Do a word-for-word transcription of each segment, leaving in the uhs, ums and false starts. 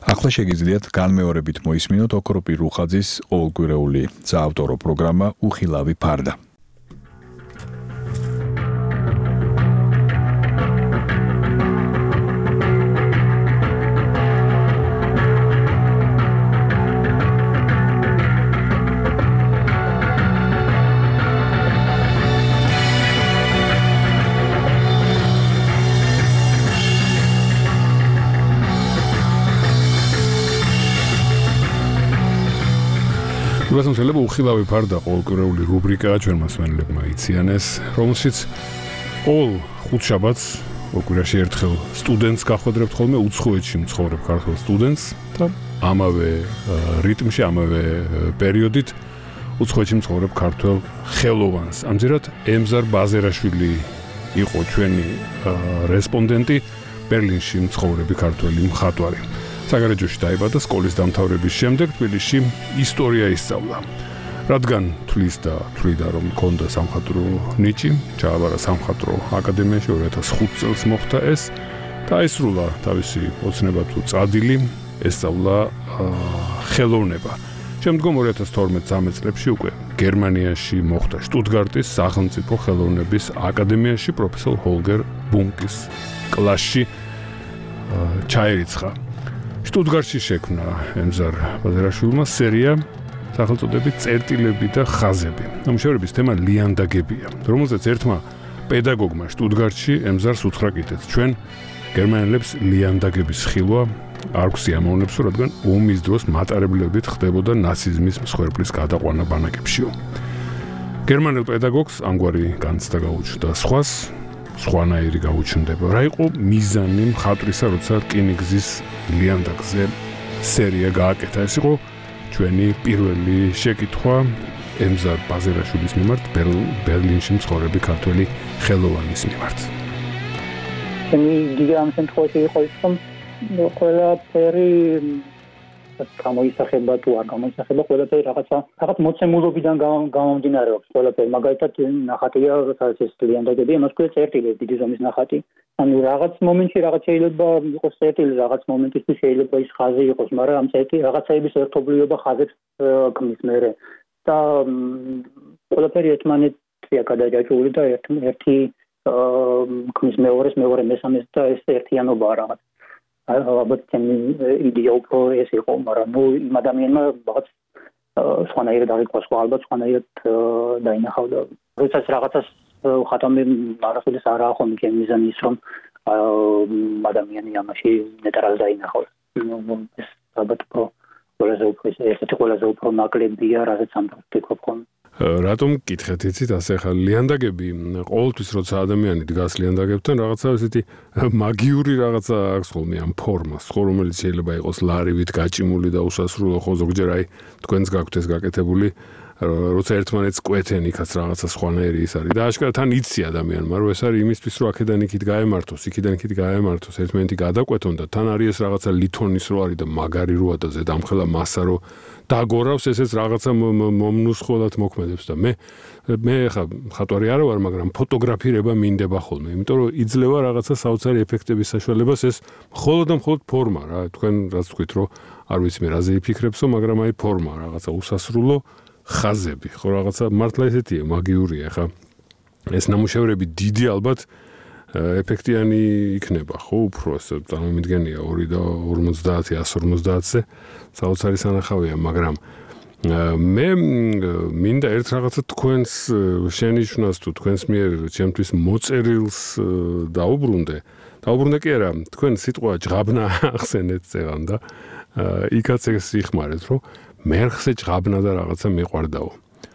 ახლა შეგიძლიათ განმეორებით მოისმინოთ ოქროპირ რუხაძის ყოველკვირეული საავტორო პროგრამა უხილავი ფარდა. Lasem შეიძლება უხილავი ფარდა ყოველკვირეული რუბრიკაა ჩვენმა მსმენელებმა იციანეს, რომელშიც ყოველ ხუთშაბათს ოკვირაში ერთხელ სტუდენტს გახვედრებთ ხოლმე უცხოეთში მცხოვრებ ქართველ სტუდენტს და ამავე რიტმში, ამავე პერიოდით უცხოეთში მცხოვრებ ქართველ ხელოვანს. ამჯერად ემზარ ბაზერაშვილი იყო ჩვენი რესპონდენტი, ბერლინში მცხოვრები ქართველი მხატვარი. საგარეჯოში დაიბადა, სკოლის დამთავრების შემდეგ თბილისში ისტორია ისწავლა. რადგან თვლის და თვლიდა რომ მქონდა სამხატვრო ნიჭი, ჩააბარა სამხატვრო აკადემიაში ორი ათას ხუთი წელს მოხდა ეს და აისრულა თავისი ოცნება თუ წადილი, ესწავლა ხელოვნება. შემდგომ ორი ათას თორმეტ მესამე წლებში უკვე გერმანიაში მოხდა შტუტგარტის სახელმწიფო ხელოვნების აკადემიაში პროფესორ ჰოლგერ ბუნკის კლასში ჩაერიცხა. შტუტგარტში შექმნა ემზარ ბაზერაშვილმა სერია სახელწოდებით წერტილები და ხაზები. ნამუშევრების თემა ლიანდაგებია, რომელზეც ერთმა პედაგოგმა შტუტგარტში ემზარს უთხრა კიდეც ჩვენ გერმანელებს ლიანდაგების ხილვა არ გვსიამოვნებსო, რადგან ომის დროს მატარებლებით ხდებოდა ნაციზმის მსხვერპლის გადაყვანა ბანაკებშიო. გერმანელ პედაგოგს ამგვარი განცდა გაუჩნდა სხვას, სხვანაირი გაუჩნდება. რა იყო მიზანი მხატვრისა, როცა რკინიგზის ლიანდაგზე სერია გააკეთა? ეს იყო ჩვენი პირველი შეკითხვა ემზარ ბაზერაშვილის მიმართ, ბერლინში მცხოვრები ქართველი ხელოვანის მიმართ. ჩემი იდეა ამ შემთხვევაში იყო ის, რომ ყველაფერი გამოისახება თუ არ გამოისახება, ყველაფერი რაღაცა რაღაც მოცემულობიდან გამომდინარეობს. ყველაფერი მაგალითად ნახატია, სადაც ეს ლიანდაგები, ამას ქვია წერტილი, დიდი ზომის ნახატი. ანუ რაღაც მომენტში რაღაც შეიძლება იყოს წერტილი, რაღაც მომენტისთვის შეიძლება ის ხაზი იყოს, მაგრამ ამ წერტილი რაღაცაების ერთობლიობა ხაზებს ქმნის მერე. და ყველაფერი ერთმანეთია გადაჯაჭვული და ერთი ქმნის მეორეს, მეორე მესამეს და ეს ერთიანობაა რაღაც. ალბათ ჩემი იდეა უფრო ეს იყო, მაგრამ ნუ იმ ადამიანმა რაღაც სხვანაირად აღიქვა, სხვა ალბათ სხვანაირად დაინახავდა. როდესაც რაღაცას ხატამი არასოდეს არ ახონ ჩემი მიზანი ის რომ ადამიანი ამაში ნეტარალ დაინახავს. ეს ალბათ უფრო ყველაზე უფრო ესეთი ყველაზე უფრო ნაკლებია, რასაც ამ ვფიქრობ ხოლმე. რატომ გითხეთ იცით ასე ხა ლიანდაგები ყოველთვის როცა ადამიანი დგას ლიანდაგებთან რაღაცა ესეთი მაგიური რაღაცა აქვს ხოლმე ამ ფორმას, ხო, რომელიც შეიძლება იყოს ლარივით გაჭიმული და უსასრულო, ხო, ზოგჯერ აი თქვენს გაქვთ ეს გაკეთებული, როცა ერთმანეთს კვეთენ იქაც რაღაცა სხვანაირი ის არის და აშკარად თან იცი ადამიანმა, რომ ეს არის იმისთვის, რომ აქედან იქით გაემართოს, იქიდან იქით გაემართოს, ერთმანეთი გადაკვეთონ და თან არის ეს რაღაცა ლითონის რო არის და მაგარი როა და ზედამხელა მასა რო დაგორავს, ესეც რაღაცა მომნუსხოლად მოქმედებს და მე მე ხა მხატვარი არა ვარ, მაგრამ ფოტოგრაფირება მინდება ხოლმე, იმიტომ რომ იძლევა რაღაცა საოცარი ეფექტების საშუალებას, ეს მხოლოდ და მხოლოდ ფორმა რა, თქვენ რაც თქვით, რომ არ ვიცი მე რაზე იფიქრებსო, მაგრამ აი ფორმა რაღაცა უსასრულო ხაზები, ხო რაღაცა მართლა ესეთია, მაგიურია ხა. ეს ნამუშევრები დიდი ალბათ ეფექტიანი იქნება, ხო, უფრო ეს წარმომიდგენია ორი და ორმოცდაათი, εκατს ორმოცდაათზე საოცარი სანახავია, მაგრამ მე მინდა ერთ რაღაცა თქვენს შენიშვნას თუ თქვენს მიერ ჩემთვის მოწერილს დაუბრუნდე. დაუბრუნდე კი არა, თქვენ სიტყვა ჯღაბნა ახსენეთ წეღან და იქაც ეს იხმარეთ, რომ მერხზე ჯღაბნა და რაღაცა მეყვარდაო.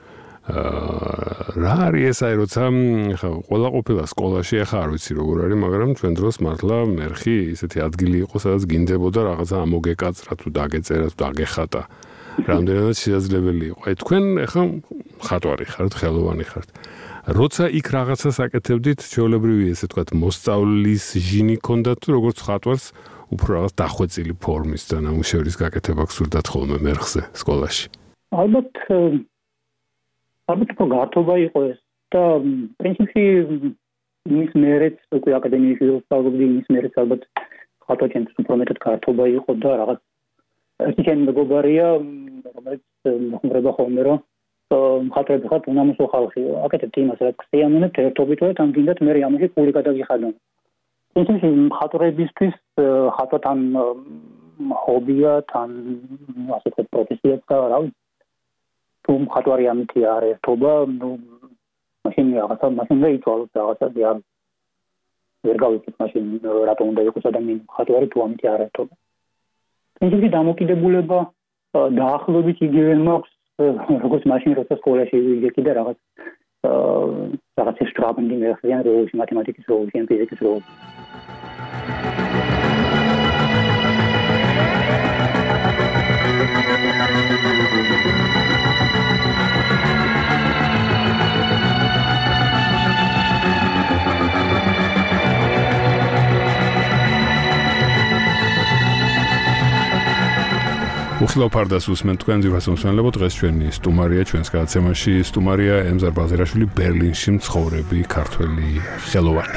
რა არის ეს აი როცა ხა ყველა ყოფილა სკოლაში, ახლა არ ვიცი როგორ არის, მაგრამ ჩვენ დროს მართლა მერხი ისეთი ადგილი იყო, სადაც გინდებოდა რაღაცა ამოგეკაცრა თუ დაგეწერა თუ დაგეხატა. რამდენადაც შესაძლებელი იყო. აი თქვენ ახლა მხატვარი ხართ, ხელოვანი ხართ. როცა იქ რაღაცას აკეთებდით, ჩვეულებრივი ესე ვთქვათ, მოსწავლის ჟინი ქონდათ თუ როგორც მხატვარს უფრო რაღაც დახვეწილი ფორმის და ნამუშევრის გაკეთება გსურდათ ხოლმე მერხზე სკოლაში. ალბათ ალბათ უფრო გართობა იყო ეს და პრინციპში იმის მერეც უკვე აკადემიაში ვსწავლობდი, იმის მერეც ალბათ ხატვა ჩემთვის უფრო მეტად გართობა იყო და რაღაც ერთი ჩემი მეგობარია, რომელიც მომხრება ხოლმე, რომ მხატვრები ხართ უნამუსო ხალხი. აკეთებთ იმას, რაც გზიანებთ ერთობით და თან გინდათ მე ამაში პული გადაგიხადონ. ისინი მხატვრებისთვის ხატვათან ჰობია, თან ასე ვთქვათ პროფესია და რა ვიცი. თუ მხატვარი ამითი არ ერთობა, ნუ მაშინ რაღაცა მაშინ და იწვალოს რაღაცა არ ვერ გავიქით მაშინ რატომ უნდა იყოს ადამიანი მხატვარი თუ ამითი არ ერთობა. ისინი დამოკიდებულება დაახლოებით იგივე მაქვს როგორც მაშინ როცა სკოლაში ვიგე და რაღაც რაღაც სტრაბინგი მეხიან როლში მათემატიკის როლში ან ფიზიკის როლში. უხილავ ფარდას უსმენ თქვენ ძირას უმსმენლებო დღეს ჩვენი სტუმარია ჩვენს გადაცემაში სტუმარია ემზარ ბაზირაშვილი ბერლინში მცხოვრები ქართველი ხელოვანი.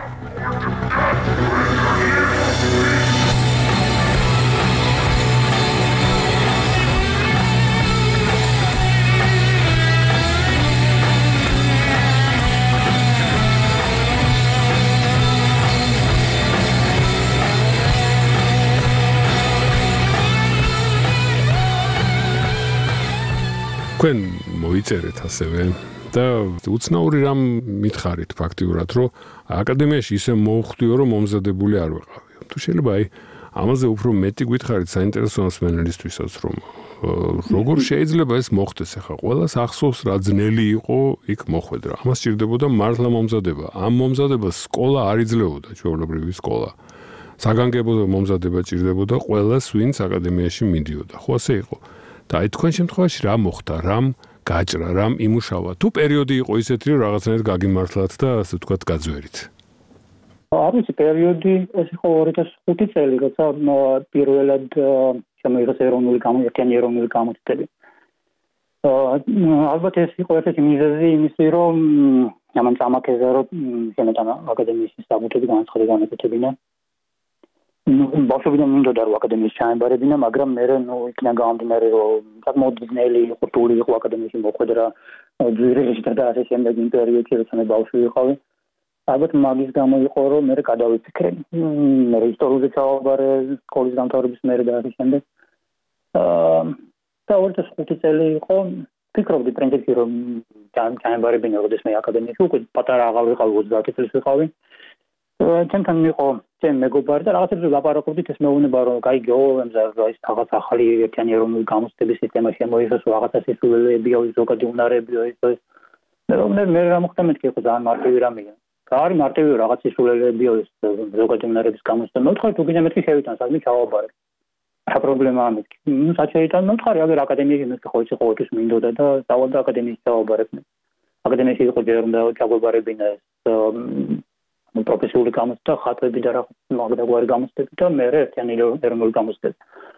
თქვენ მოიწერეთ ასევე და უცნაური რამ მითხარით ფაქტიურად რომ აკადემიაში ისე მოუხდიო რომ მომზადებული არ ვეყავი. თუ შეიძლება აი ამაზე უფრო მეტი გითხარით საინტერესო მსმენელისთვისაც რომ როგორ შეიძლება ეს მოხდეს ახლა ყველას ახსოვს რა ძნელი იყო იქ მოხვედრა. ამას სჭირდებოდა მართლა მომზადება. ამ მომზადებას სკოლა არ იძლეოდა ჩვეულებრივი სკოლა. საგანგებო მომზადება სჭირდებოდა ყველას ვინც აკადემიაში მიდიოდა. ხო ასე იყო. და აი თქვენ შემთხვევაში რა მოხდა, რამ გაჭრა, რამ იმუშავა. თუ პერიოდი იყო ისეთი, რომ რაღაცნაირად გაგიმართლათ და ასე ვთქვათ გაძვერით. არ ვიცი, პერიოდი ეს იყო ორი ათას ხუთი წელი, როცა პირველად შემოიღეს ეროვნული გამოცდები, ეროვნული გამოცდები. ალბათ ეს იყო ერთ-ერთი მიზეზი იმისი, რომ ამან წამაქეზა, რომ შემეთან აკადემიის სტატუტები განაცხადა განეკუთებინა. ბავშვებიდან მინდოდა რომ აკადემიის ჩაემბარებინა, მაგრამ მე ნუ იქნა გამომდინარე რომ საკმაოდ ძნელი იყო, რთული იყო აკადემიაში მოხვედრა, ძვირეში და ასე შემდეგ იმ პერიოდში, როცა მე ბავშვი ვიყავი. ალბათ მაგის გამო იყო რომ მე გადავიფიქრე. მე ისტორიაზე ჩავაბარე სკოლის დამთავრების მერე და ასე შემდეგ. და ორი ათას ხუთი წელი იყო, ფიქრობდი პრინციპში რომ ჩაემბარებინა როდესაც მე აკადემიაში უკვე პატარა აღარ ვიყავი, ოცდაათი წლის ვიყავი. ჩემთან იყო ჩემი მეგობარი და რაღაცებზე ლაპარაკობდით ეს მეუბნება რომ გაიგო ემზარ ის რაღაც ახალი ერთიანი ეროვნული გამოცდების სისტემა შემოიღეს რაღაცა სისულელებია ის ზოგადი უნარებია ის ეს მე მე რა მოხდა მეთქი ხო ძალიან მარტივი რამეა კარი მარტივი რაღაც სისულელებია ის ზოგადი უნარების გამოცდა მოვთხარ თუ გინდა მეთქი შევიტან საქმე ჩავაბარე რა პრობლემაა მეთქი ნუ საჩეიტან მოვთხარი აგერ აკადემიაში მეთქი ხო იცი ყოველთვის მინდოდა და დავალდა აკადემიაში ჩავაბარებ აკადემიაში იყო ჯერ უნდა ჩავაბარებინა ეს პროფესიული გამოცდა, ხატვები და რაღაც მაგდაგვარი გამოცდები და მე ერთიანი ეროვნული გამოცდები.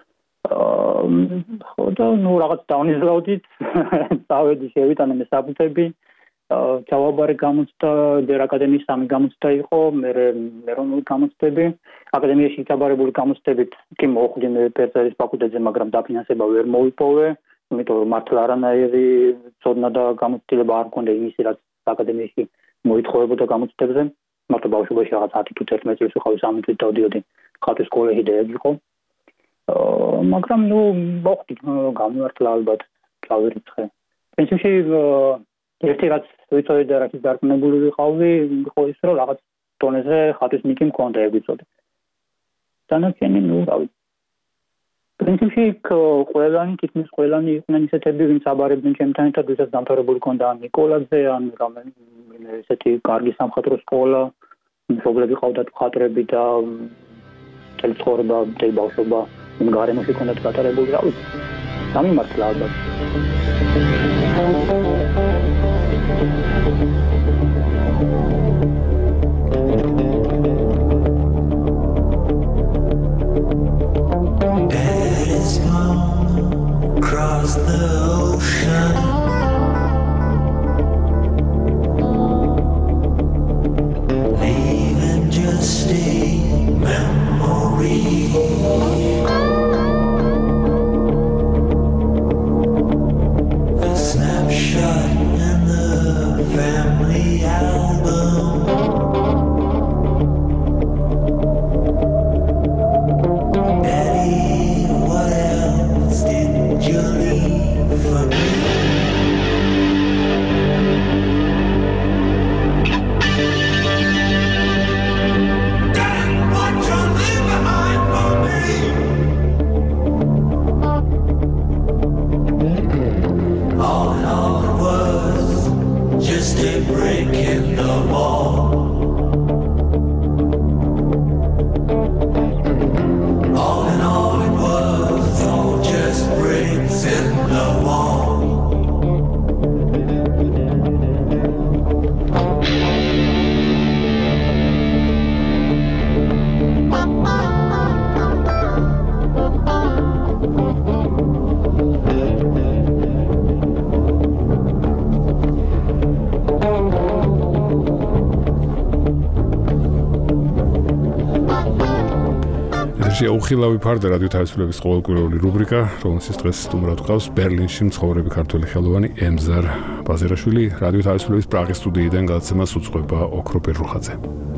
ხო და ნუ რაღაც დავნიზრაუდით, წავედი შევიტანე მე საფუთები, ჩავაბარე გამოცდა, ჯერ აკადემიის სამი გამოცდა იყო, მე ეროვნული გამოცდები, აკადემიაში ჩაბარებული გამოცდებით კი მოხვდი მე პერწერის ფაკულტეტზე, მაგრამ დაფინანსება ვერ მოვიპოვე, იმიტომ რომ მართლა არანაირი ცოდნა და გამოცდილება არ მქონდა იმისი, რაც აკადემიაში მოითხოვებოდა გამოცდებზე. მარტო ბავშვობაში რაღაც ათი თუ ათერთმეტი წლის ვიყავი, სამი წლით დავდიოდი ხატვის სკოლაში და ეგ იყო. მაგრამ ნუ მოხდი გამიმართლა ალბათ ჩავერიცხე. პრინციპში ერთი რაც ვიცოდი და რაც დარწმუნებული ვიყავი, იყო ის რომ რაღაც დონეზე ხატვის ნიკი მქონდა ეგ ვიცოდი. დანარჩენი ნუ რა ვიცი. პრინციპში ყველანი, თითქმის ყველანი იყვნენ ისეთები, ვინც აბარებდნენ ჩემთან ერთად, ვისაც დამთავრებული ჰქონდა ნიკოლაძე, ან რამდენიმე ესეთი კარგი სამხატვრო სკოლა, მშობლები ყავდათ მხატვრები და მთელი ცხოვრება, მთელი ბავშვობა იმ გარემოში ჰქონდათ გატარებული, რა ვიცი. გამიმართლა ალბათ. Across the ocean, leaving just a memory. შეუხილავი ფარდა რადიო თავისუფლების ყოველკვირეული რუბრიკა, რომელსაც დღეს სტუმრად გვყავს ბერლინში მცხოვრები ქართველი ხელოვანი ემზარ ბაზირაშვილი, რადიო თავისუფლების პრაღის სტუდიიდან გადაცემას უძღვება ოქროპირ რუხაძე.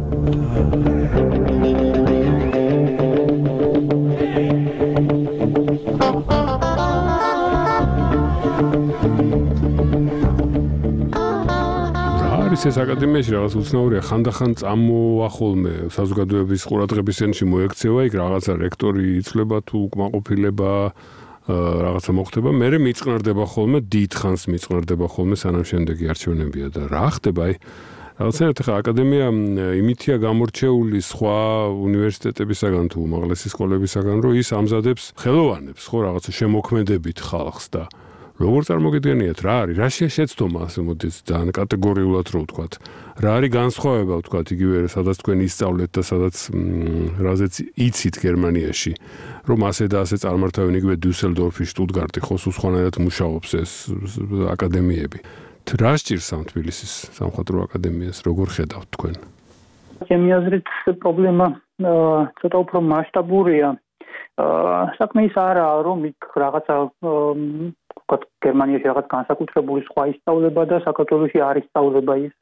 ეს აკადემიაში რაღაც უცნაურია, ხანდახან წამოახოლმე საზოგადოების ყურადღების ცენტრში მოექცევა, იქ რაღაცა რექტორი იცლება თუ უკმაყოფილება, რაღაცა მოხდება, მერე მიწყნარდება ხოლმე, დიდხანს მიწყნარდება ხოლმე, სანამ შემდეგი არჩევნებია და რა ხდება, აი რაღაცა ხა აკადემია იმითია გამორჩეული სხვა უნივერსიტეტებისაგან თუ უმაღლესი სკოლებისაგან, რომ ის ამზადებს ხელოვანებს, ხო, რაღაცა შემოქმედებით ხალხს და როგორ წარმოგიდგენიათ, რა არის, რა შეცდომა ასე მოდით ძალიან კატეგორიულად რო ვთქვათ. რა არის განსხვავება ვთქვათ იგივე სადაც თქვენ ისწავლეთ და სადაც რაზეც იცით გერმანიაში, რომ ასე და ასე წარმართავენ იგივე დიუსელდორფი, შტუტგარტი, ხო, სულ სხვანაირად მუშაობს ეს აკადემიები. რა სჭირს ამ თბილისის სამხატვრო აკადემიას, როგორ ხედავთ თქვენ? ჩემი აზრით პრობლემა ცოტა უფრო მასშტაბურია. საქმე ის არაა, რომ იქ რაღაცა გერმანიაში რაღაც განსაკუთრებული სხვა ისწავლება და საქართველოში არ ისწავლება ის.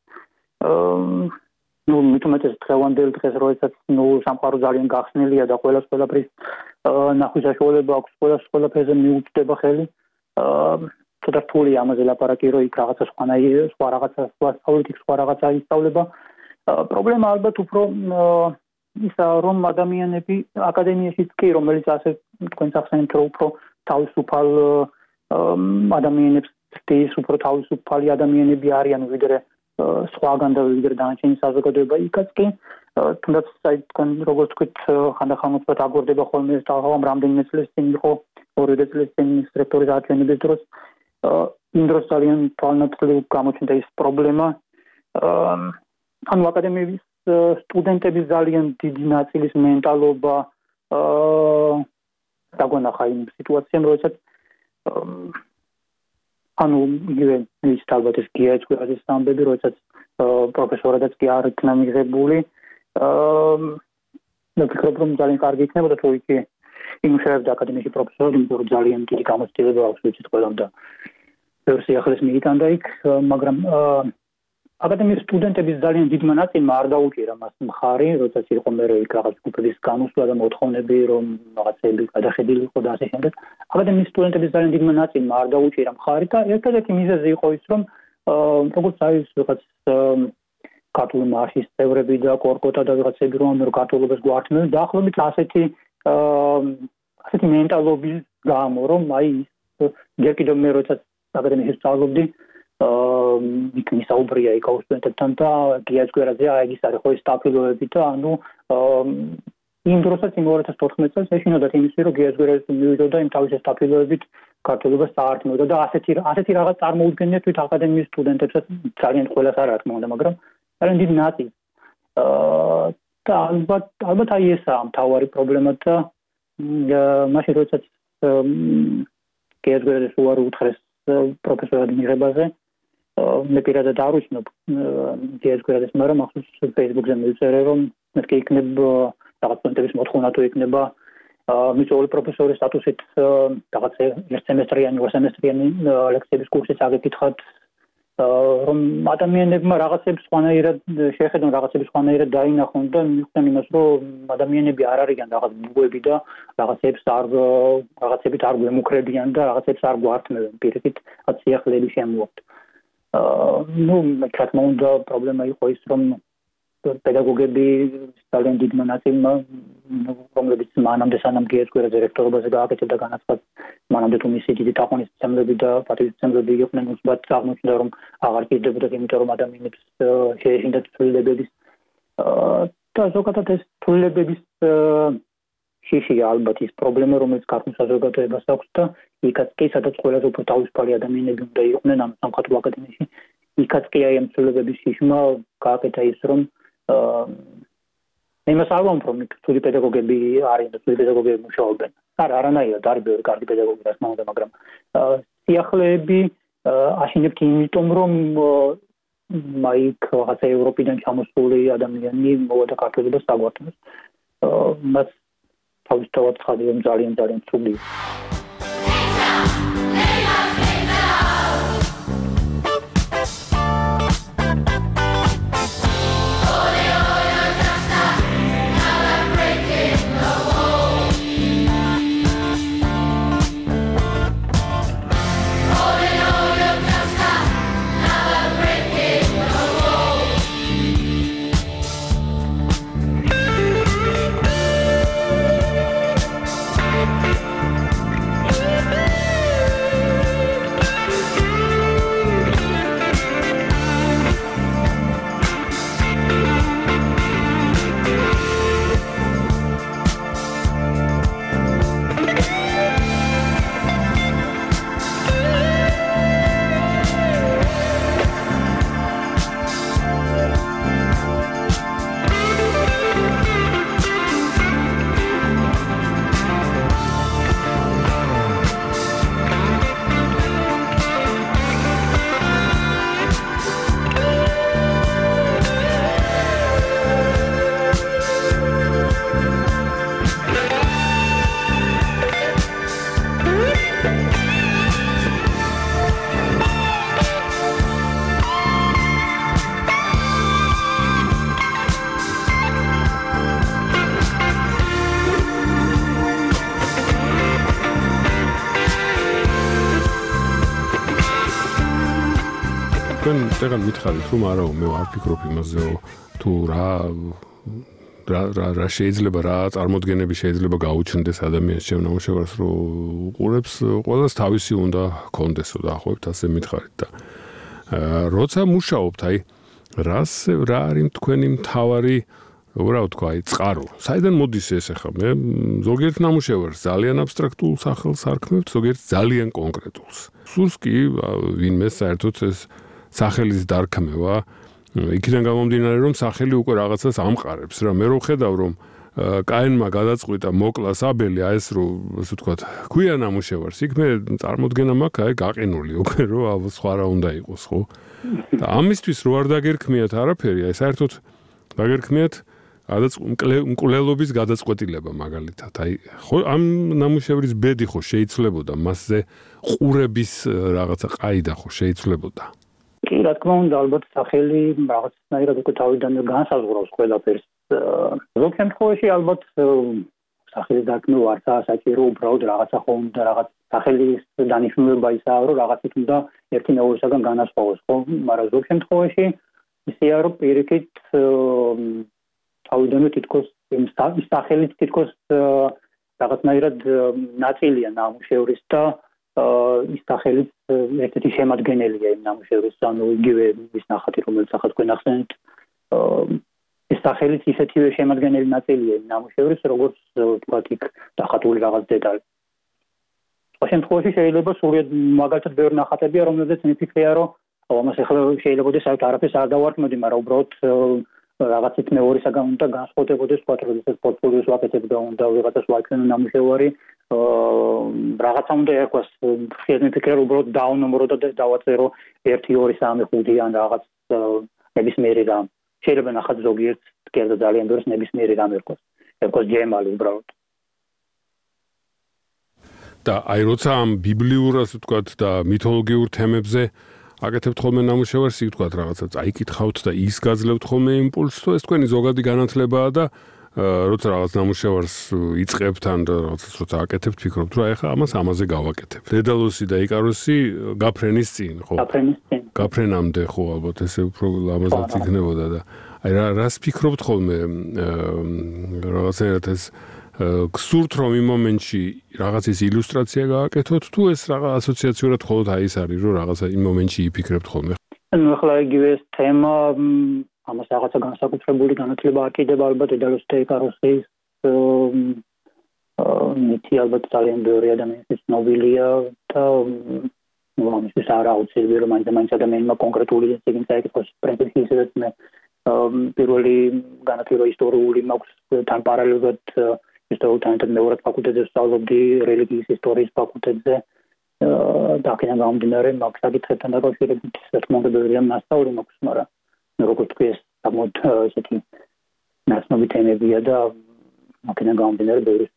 ნუ მithumetes დღევანდელ დღეს როდესაც ნუ სამყარო ძალიან გახსნილია და ყველას ყველაფრის ნახვის საშუალება აქვს, ყველას ყველაფერზე მიუწვდება ხელი. ცოტა რთულია ამაზე ლაპარაკი, რომ იქ რაღაცა სხვანაირი სხვა რაღაცა სხვა სწავლით, იქ სხვა რაღაცა ისწავლება. პრობლემა ალბათ უფრო ისაა, რომ ადამიანები აკადემიაშიც კი, რომელიც ასე თქვენ ახსენეთ, რომ უფრო თავისუფალ ადამიანებს ის უფრო თავისუფალი ადამიანები არიან ვიდრე სხვაგან და ვიდრე დანარჩენი საზოგადოება იქაც კი თუნდაც აი თქვენ როგორც თქვით ხანდახან უცბად აგორდება ხოლმე ეს თავამ რამდენიმე წელს წინ იყო ორი წელს წინ რექტორის არჩევნების დროს იმ დროს ძალიან თვალნათლივ გამოჩნდა ეს პრობლემა ანუ აკადემიის სტუდენტების ძალიან დიდი ნაწილის მენტალობა დაგონახა იმ სიტუაციამ როდესაც ანუ იგივე ის ალბათ ეს გია ეწყვეტის ამბები, როდესაც პროფესორადაც კი არ იქნა მიღებული. და ვფიქრობ, რომ ძალიან კარგი იქნებოდა თუ იქ იმუშავებდა აკადემიაში პროფესორად, იმიტომ რომ ძალიან დიდი გამოცდილება აქვს ვიცით ყველამ და ბევრ სიახლეს მიიტანდა იქ, მაგრამ აკადემიის სტუდენტების ძალიან დიდმა ნაწილმა არ დაუჭირა მას მხარი, როდესაც იყო მე იქ რაღაც ჯგუფების განუსვლა და მოთხოვნები, რომ რაღაცები გადახედილიყო და ასე შემდეგ. აკადემიის სტუდენტების ძალიან დიდმა ნაწილმა არ დაუჭირა მხარი და ერთადერთი მიზეზი იყო ის, რომ როგორც არის რაღაც ქართული მარშის წევრები და კორკოტა და რაღაცები რომ ამ ქართულობას გვართმევენ, დაახლოებით ასეთი ასეთი მენტალობის გამო, რომ აი ჯერ კიდევ მე როდესაც აკადემიაში სწავლობდი იქ მისაუბრია იქ სტუდენტებთან და გიას გვერდზე აი ის არის ხო ეს სტაფილოები და ანუ იმ დროსაც იმ ორი ათას ოთხმეტ წელს ეშინოდათ იმისი რომ გიას გვერდზე მივიდოდა იმ თავის სტაფილოებით ქართულობას წაართმევდა და ასეთი ასეთი რაღაც წარმოუდგენია თვით აკადემიის სტუდენტებსაც ძალიან ყველას არ რა თქმა უნდა მაგრამ ძალიან დიდი ნაწილი და ალბათ ალბათ აი ესაა მთავარი პრობლემა და მაშინ როდესაც გიას გვერდზე უარი უთხრეს პროფესორად მიღებაზე მე პირადად არ ვიცნობ გიას გვერდზე, მაგრამ ახლა Facebook-ზე მივწერე რომ მეთქი იქნებ რაღაც სტუდენტების მოთხოვნა თუ იქნება მიწვეული პროფესორის სტატუსით რაღაც ერთ სემესტრიანი, ორ სემესტრიანი ლექციების კურსიც აგეკითხათ რომ ადამიანებმა რაღაცებს სხვანაირად შეხედონ, რაღაცებს სხვანაირად დაინახონ და მიხვდნენ იმას, რომ ადამიანები არ არიან რაღაც ბუები და რაღაცებს არ რაღაცებით არ გვემუქრებიან და რაღაცებს არ გვართმევენ პირიქით, რაც სიახლეები შემოაქვთ. ну, რა თქმა უნდა, პრობლემა იყო ის, რომ პედაგოგები ძალიან დიდმა ნაწილმა, რომლებიც მანამდე სანამ გიას გვერდზე რექტორობაზე გააკეთებდა განაცხადს, მანამდე თუ მისი დიდი თაყვანისმცემლები და პატივისმცემლები იყვნენ, უცბად აღმოჩნდა, რომ აღარ გიდებოდათ, იმიტომ რომ ადამიანებს შეეშინდათ ცვლილებების და ზოგადად ეს ცვლილებების შიშია ალბათ ის პრობლემა, რომელიც ქართულ საზოგადოებას აქვს და იქაც კი სადაც ყველაზე უფრო თავისუფალი ადამიანები უნდა იყვნენ ამ სამხატვრო აკადემიაში, იქაც კი აი ამ ცვლილებების შიშმა გააკეთა ის, რომ მე იმას არ ვამბობ, რომ ცუდი პედაგოგები არიან და ცუდი პედაგოგები მუშაობენ. არა, არანაირად არის ბევრი კარგი პედაგოგი, რა თქმა უნდა, მაგრამ სიახლეები აშენებთ იმიტომ, რომ აი რაღაცა ევროპიდან ჩამოსული ადამიანი მოვა და ქართულობას დაგვართმევს. მას თავისთავად ხაზი ძალიან ძალიან ცუდია. წეგან მითხარით რომ არაო მე არ ვფიქრობ იმაზეო თუ რა რა რა შეიძლება რა წარმოდგენები შეიძლება გაუჩნდეს ადამიანს ჩემ ნამუშევარს რომ უყურებს ყველას თავისი უნდა კონდესო და ახლა ასე მითხარით და როცა მუშაობთ აი რას რა არის თქვენი მთავარი რა ვთქვა აი წყარო საიდან მოდის ეს ახლა მე ზოგიერთ ნამუშევარს ძალიან აბსტრაქტულ სახელს არქმევთ ზოგიერთ ძალიან კონკრეტულს სულს კი ვინმე საერთოდ ეს სახელის დარქმევა იქიდან გამომდინარე რომ სახელი უკვე რაღაცას ამყარებს რა მე რო ხედავ რომ კაინმა გადაწყვიტა მოკლა საბელი აი ეს რომ ასე ვთქვათ ქვია ნამუშევარს იქ მე წარმოდგენა მაქვს აი გაყინული უკვე რომ სხვა რა უნდა იყოს ხო და ამისთვის რო არ დაგერქმიათ არაფერი აი საერთოდ დაგერქმიათ მკვლელობის გადაწყვეტილება მაგალითად აი ხო ამ ნამუშევრის ბედი ხო შეიძლებოდა მასზე ყურების რაღაცა ყაიდა ხო შეიძლებოდა კი, რა თქმა უნდა, ალბათ სახელი რაღაცნაირად უკვე თავიდანვე განსაზღვრავს ყველაფერს. ზოგ შემთხვევაში ალბათ სახელის დარქმევა არ საჭირო, უბრალოდ რაღაცა ხო უნდა რაღაც სახელის დანიშნულება ისაა, რომ რაღაცით უნდა ერთი მეორისაგან განასხვავოს, ხო? მაგრამ ზოგ შემთხვევაში ისეა, რომ პირიქით თავიდანვე თითქოს იმ სახელით თითქოს რაღაცნაირად ნაწილია ნამუშევრის და ის სახელიც ერთ-ერთი შემადგენელია იმ ნამუშევრის, ანუ იგივე ის ნახატი, რომელიც ახლა თქვენ ახსენეთ, ეს სახელიც ისეთივე შემადგენელი ნაწილია იმ ნამუშევრის, როგორც თქვათ იქ დახატული რაღაც დეტალი. სხვა შემთხვევაში შეიძლება სულიად მაგალითად ბევრი ნახატებია, რომელზეც მიფიქრია, რომ ამას ახლა შეიძლება საერთოდ არაფერს არ დავარქმევდი, მაგრამ უბრალოდ რაღაცით მეორისაგან უნდა განსხვავდებოდეს, თქვათ, როდესაც პორტფოლიოს ვაკეთებ და უნდა ვიღაცას ვაჩვენო ნამუშევარი, რაღაცა უნდა ერქვას, ხშირად მიფიქრია, რომ უბრალოდ დავნომრო და დავაწერო ერთი, ორი, სამი, ხუთი ან რაღაც ნებისმიერი რამ. შეიძლება ნახატ ზოგიერთ კიდევ ძალიან ბევრს ნებისმიერი რამ ერქვას. ერქვას ჯემალი უბრალოდ. და აი როცა ამ ბიბლიურ, ასე ვთქვათ, და მითოლოგიურ თემებზე აკეთებთ ხოლმე ნამუშევარს, იქ თქვათ რაღაცა წაიკითხავთ და ის გაძლევთ ხოლმე იმპულსს, თუ ეს თქვენი ზოგადი განათლებაა და როცა რაღაც ნამუშევარს იწყებთ ან რაღაცას როცა აკეთებთ, ფიქრობთ, რომ ეხლა ამას ამაზე გავაკეთებ. დედალოსი და იკაროსი გაფრენის წინ, ხო? გაფრენის წინ. გაფრენამდე ხო, ალბათ ესე უფრო ლამაზად იქნებოდა და აი რა რას ფიქრობთ ხოლმე რაღაცნაირად ეს გსურთ რომ იმ მომენტში რაღაცის ილუსტრაცია გააკეთოთ თუ ეს რაღაც ასოციაციურად მხოლოდ აი ეს არის რომ რაღაცა იმ მომენტში იფიქრებთ ხოლმე ანუ ახლა იგივე ეს თემა ამას რაღაცა განსაკუთრებული განათლება აკიდება ალბათ დედალოს და იკაროსის მითი ალბათ ძალიან ბევრი ადამიანის ცნობილია და ნუ ამისთვის არ აუცილებელი რომ მაინც ადამიანმა კონკრეტული წიგნი წაიკითხოს პრინციპში ისედაც მე პირველი განათლება ისტორიული მაქვს თან პარალელურად ისტორიულთან მეორად ფაკულტეტზე ვსწავლობდი რელიგიის ისტორიის ფაკულტეტზე და აქედან გამომდინარე მაქვს საკითხებთან დაკავშირებით რა თქმა უნდა ბევრი მასწავლი მაქვს მაგრამ როგორც თქვი ეს საკმაოდ ესეთი ნაცნობი თემებია და აქედან გამომდინარე ბევრისთვის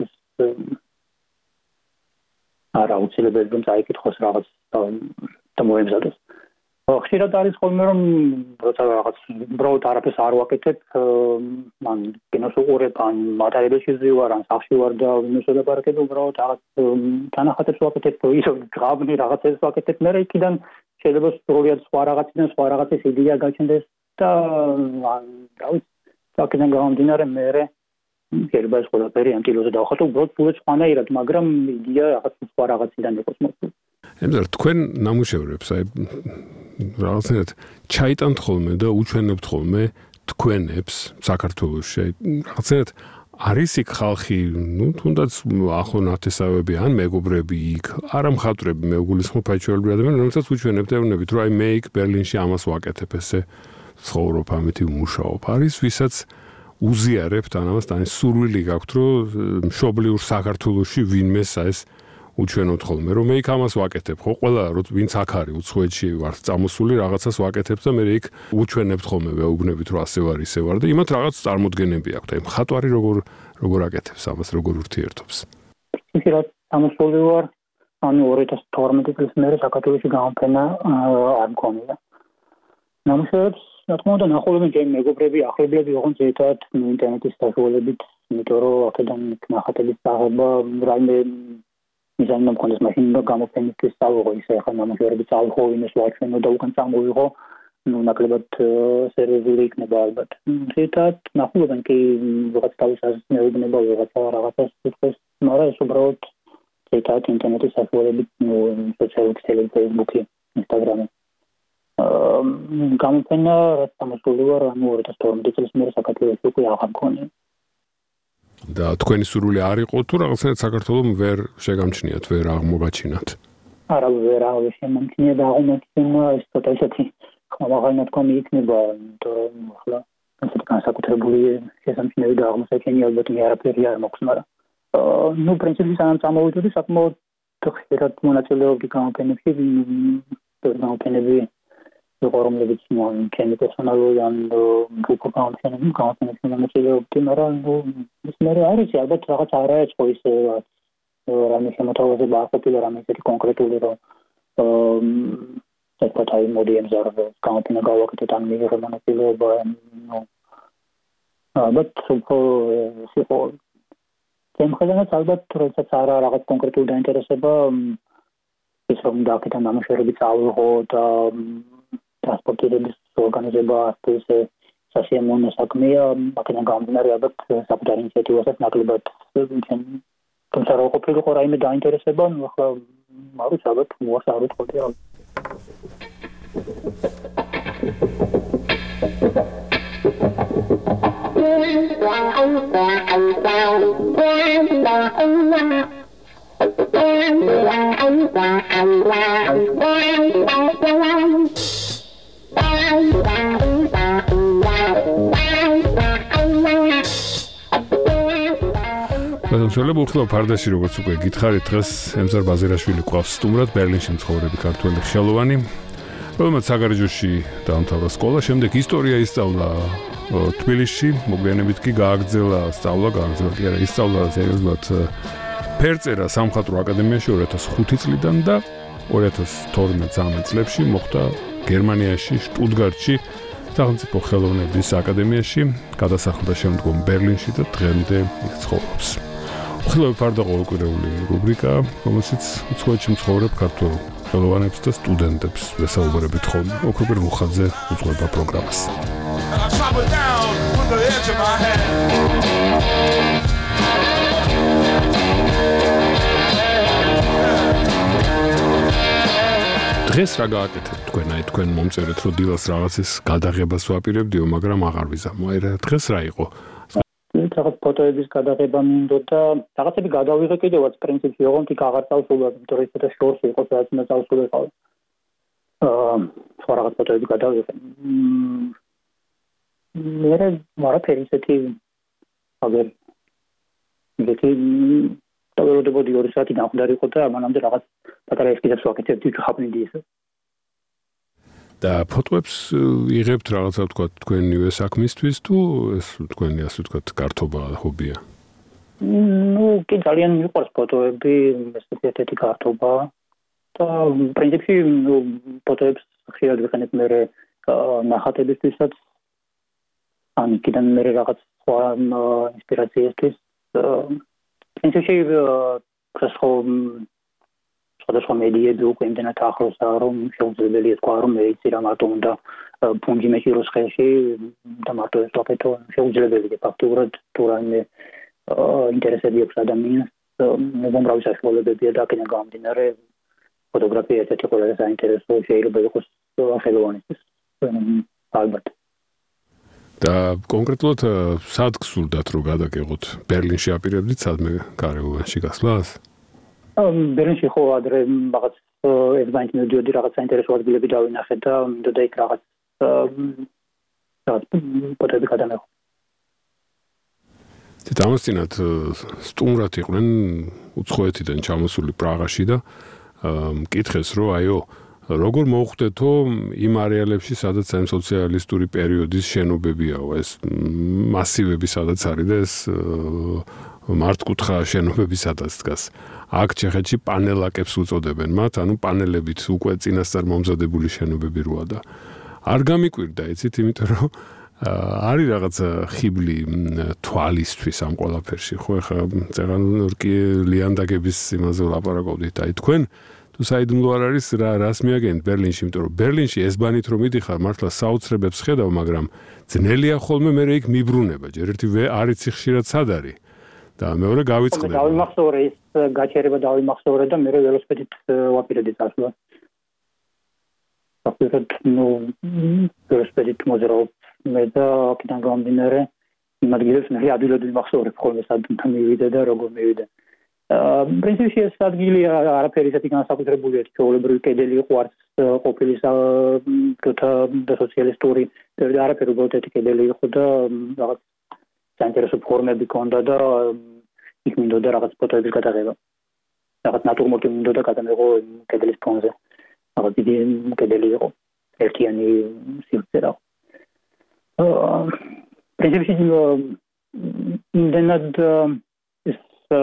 არა უცილებელი რომ წაიკითხოს რაღაც და მოემზადოს. ხშირად არის ხოლმე რომ როცა რაღაც უბრალოდ არაფერს არ ვაკეთებ, მან კინოს უყურებ, ან მატარებელში ვზივარ, ან სახლში ვარ და ვინმეს ველაპარაკებ, უბრალოდ რაღაც თანახატებს ვაკეთებ, ისო გრაბნი რაღაცებს ვაკეთებ, მე იქიდან შეიძლება სრულად სხვა რაღაციდან სხვა რაღაცის იდეა გაჩნდეს და რაღაც საკიდან გამომდინარე მე შეიძლება ეს ყველაფერი ამ ტილოზე დავხატო, უბრალოდ ფულებს ხვანაირად, მაგრამ იდეა რაღაც სხვა რაღაციდან იყოს მოწმული. ემზარ თქვენ ნამუშევრებს აი რაღაცნაირად ჩაიტანთ ხოლმე და უჩვენებთ ხოლმე თქვენებს საქართველოში რაღაცნაირად არის იქ ხალხი ნუ თუნდაც ახლო ნათესავები ან მეგობრები იქ არა მხატვრები მე გულისხმობ აიჩვენებრივი ადამიანები რომელსაც უჩვენებთ ეუბნებით რომ აი მე იქ ბერლინში ამას ვაკეთებ ესე ცხოვრობ ამითი ვმუშაობ არის ვისაც უზიარებთ ან ამას თან სურვილი გაქვთ რომ მშობლიურ საქართველოში ვინმეს ეს უჩვენოთ ხოლმე რომ მე იქ ამას ვაკეთებ ხო ყველა ვინც აქ არის უცხოეთში ვარ წამოსული რაღაცას ვაკეთებ და მე იქ უჩვენებთ ხოლმე ვეუბნებით რომ ასე ვარ ისე ვარ და იმათ რაღაც წარმოდგენები აქვთ აი მხატვარი როგორ როგორ აკეთებს ამას როგორ ურთიერთობს ისე რა წამოსული ვარ ანუ ორი ათას თორმეტი წლის მერე საქართველოში გამოფენა არ მქონია ნამუშევრებს რა თქმა უნდა ნახულობენ ჩემი მეგობრები ახლობლები ოღონდ ზედათ ინტერნეტის საშუალებით იმიტომ რომ აქედან ნახატების აღება რაიმე მიზანი მომქონდეს მაშინ გამოფენისთვის წავიღო ისე ახლა ნამუშევრები წავიღო იმას ვაჩვენო და უკან წამოვიღო ნუ ნაკლებად სერიოზული იქნება ალბათ ზედათ ნახულობენ კი რაღაც თავის აზრს მეუბნება რაღაცა რაღაცას თვითონ მაგრამ ეს უბრალოდ ზედათ ინტერნეტის საშუალებით ნუ სოციალური ქსელი ფეისბუქი ინსტაგრამი გამოფენა რაც ამოსული ვარ ანუ ორი ათას თორმეტი წლის მერე საქართველოში უკვე აღარ მქონია და თქვენი სურვილი არ იყო თუ რაღაცნაირად საქართველოს ვერ შეგამჩნიათ, ვერ აღმოგაჩინათ? არა, ვერ აღმოჩნია და აღმოჩნია ეს ტოტალიტეტი ხმამაღალნათქვამი იქნება, იმიტომ რომ ახლა ასეთი განსაკუთრებული შესამჩნევი და აღმოსაჩენი ალბათ მე არაფერი არ მაქვს, მაგრამ ნუ პრინციპში სანამ წამოვიდოდი, საკმაოდ ხშირად მონაწილეობდი გამოფენებში, გამოფენები იყო რომლებიც მან ჩემი პერსონალური ან გრუპ გამოფენები გამოფენებში მონაწილეობდი, მაგრამ ის მე არის ალბათ რაღაც არაეწყო ის რამე შემოთავაზება არ ყოფილა რამე ისეთი კონკრეტული რომ თქვა აი მოდი ემზარდო გამოფენა გავაკეთეთ ან მიიღე მონაწილეობა ნუ ალბათ უფრო სიყო თემხელანაც ალბათ როდესაც არა რაღაც კონკრეტული დაინტერესება ის რომ დაკეთან ნამუშევრები წავიღო და ტრანსპორტირების ორგანიზება ასე სასიამოვნო საქმეა, აქედან გამომდინარე ალბათ საკუთარ ინიციატივასაც ნაკლებად თუმცა რო ყოფილიყო რაიმე დაინტერესება, ნუ ახლა მარუც ალბათ მოას არ ვიტყოდი ალბათ. შეიძლება უხილავ ფარდაში როგორც უკვე გითხარით დღეს ემზარ ბაზირაშვილი ყავს სტუმრად ბერლინში მცხოვრები ქართველი ხელოვანი რომელმაც საგარეჯოში დაამთავრა სკოლა შემდეგ ისტორია ისწავლა თბილისში მოგვიანებით კი გააგრძელა სწავლა გააგრძელა კი არა ისწავლა სერიოზულად ფერწერა სამხატვრო აკადემიაში ორი ათას ხუთი წლიდან და ორი ათას თორმეტ წლებში მოხვდა გერმანიაში შტუტგარტში სახელმწიფო ხელოვნების აკადემიაში გადასახლდა შემდგომ ბერლინში და დღემდე იქ ცხოვრობს. ხილავი ფარდა ყოველკვირეული რუბრიკა, რომელშიც უცხოეთში მცხოვრებ ქართველ ხელოვანებს და სტუდენტებს ვესაუბრებით ხოლმე. ოქროპირ მუხაძე უძღვება პროგრამას. დღეს რა გააკეთეთ თქვენ აი თქვენ მომწერეთ რომ დილას რაღაცის გადაღებას ვაპირებდიო მაგრამ აღარ ვიზამო აი რა დღეს რა იყო რაღაც ფოტოების გადაღება მინდოდა რაღაცები გადავიღე კიდევაც პრინციპში ოღონდ იქ აღარ წავსულობ იმიტომ რომ ისეთი შორსი იყო სადაც მე წავსულიყავ აა სხვა რაღაც ფოტოები გადავიღე მე მარაფერი ისეთი აგერ ისეთი დავეროდებოდი ორი საათი დამხდარიყო და მანამდე რაღაც პატარა ესკიზებს ვაკეთებდი ხაპნიდი ისე და ფოტოებს იღებთ რაღაცა თქვა თქვენივე საქმისთვის თუ ეს თქვენი ასე ვთქვათ გართობა ჰობია ნუ კი ძალიან მიყვარს ფოტოები, ესეთი გართობა და პრინციპში ნუ ფოტოებს ხშირად ვიყენებ მე ნახატებისთვისაც ან კიდევ მე რაღაც სხვა ინსპირაციისთვის პრინციპში ხო სხვადასხვა მედიები უკვე იმდენად ახლოსა რომ შეუძლებელია თქვა რომ მე იცი რა მარტო უნდა ფუნჯი მეჭიროს ხელში და მარტო ეს ვაკეთო შეუძლებელია ფაქტურად თუ რაიმე ინტერესები აქვს ადამიანს მომრავალი საშუალებებია და აქედან გამომდინარე ფოტოგრაფია ერთ-ერთი ყველაზე საინტერესო შეიძლება იყოს ხელოვანისთვის ალბათ და კონკრეტულად სად გსურდათ რომ გადაგეღოთ ბერლინში აპირებდით სადმე გარეუბანში გასვლას ბერლინში ხო ადრე რაღაც ერთმანეთ მივდიოდი რაღაც საინტერესო ადგილები დავინახე და მინდოდა იქ რაღაც რაღაც ფოტოები გადამეღო დამოსწინათ სტუმრად იყვნენ უცხოეთიდან ჩამოსული პრაღაში და მკითხეს რომ აიო როგორ მოუხდეთო იმ არეალებში სადაც ამ სოციალისტური პერიოდის შენობებიაო ეს მასივები სადაც არის და ეს მართკუთხა შენობები სადაც დგას აქ ჩეხეთში პანელაკებს უწოდებენ მათ ანუ პანელებით უკვე წინასწარ მომზადებული შენობები როა და არ გამიკვირდა იცით იმიტომ რომ არის რაღაც ხიბლი თვალისთვის ამ ყველაფერში ხო ეხლა წერან რკი ლიანდაგების იმაზე ვლაპარაკობდით აი თქვენ თუ საიდუმლო არ არის რა რას მიაგენთ ბერლინში იმიტომ რომ ბერლინში ეს ბანით რომ მიდიხარ მართლა საოცრებებს ხედავ მაგრამ ძნელია ხოლმე მე იქ მიბრუნება ჯერ ერთი არ იცი ხშირად სად არის და მეორე გავიწყდება დავიმახსოვრე ის გაჩერება დავიმახსოვრე და მე ველოსიპედით ვაპირებდი წასვლა ფაქტობრივად ნუ ველოსიპედით მოძრაობ მე და აქედან გამომდინარე იმ ადგილებს მე ადვილად ვიმახსოვრებ ხოლმე სად მივიდე და როგორ მივიდე პრინციპში ეს ადგილი არაფერი ისეთი განსაკუთრებულია ჩვეულებრივი კედელი იყო არც ყოფილი და სოციალისტური არაფერი უბრალოდ ერთი კედელი იყო და რაღაც საინტერესო ფორმები ჰქონდა და იქ მინდოდა რაღაც ფოტოების გადაღება რაღაც ნატურმორტი მინდოდა გადამეღო კედლის ფონზე რაღაც დიდი კედელი იყო ერთიანი სივრცე რა პრინციპში იმდენად ეს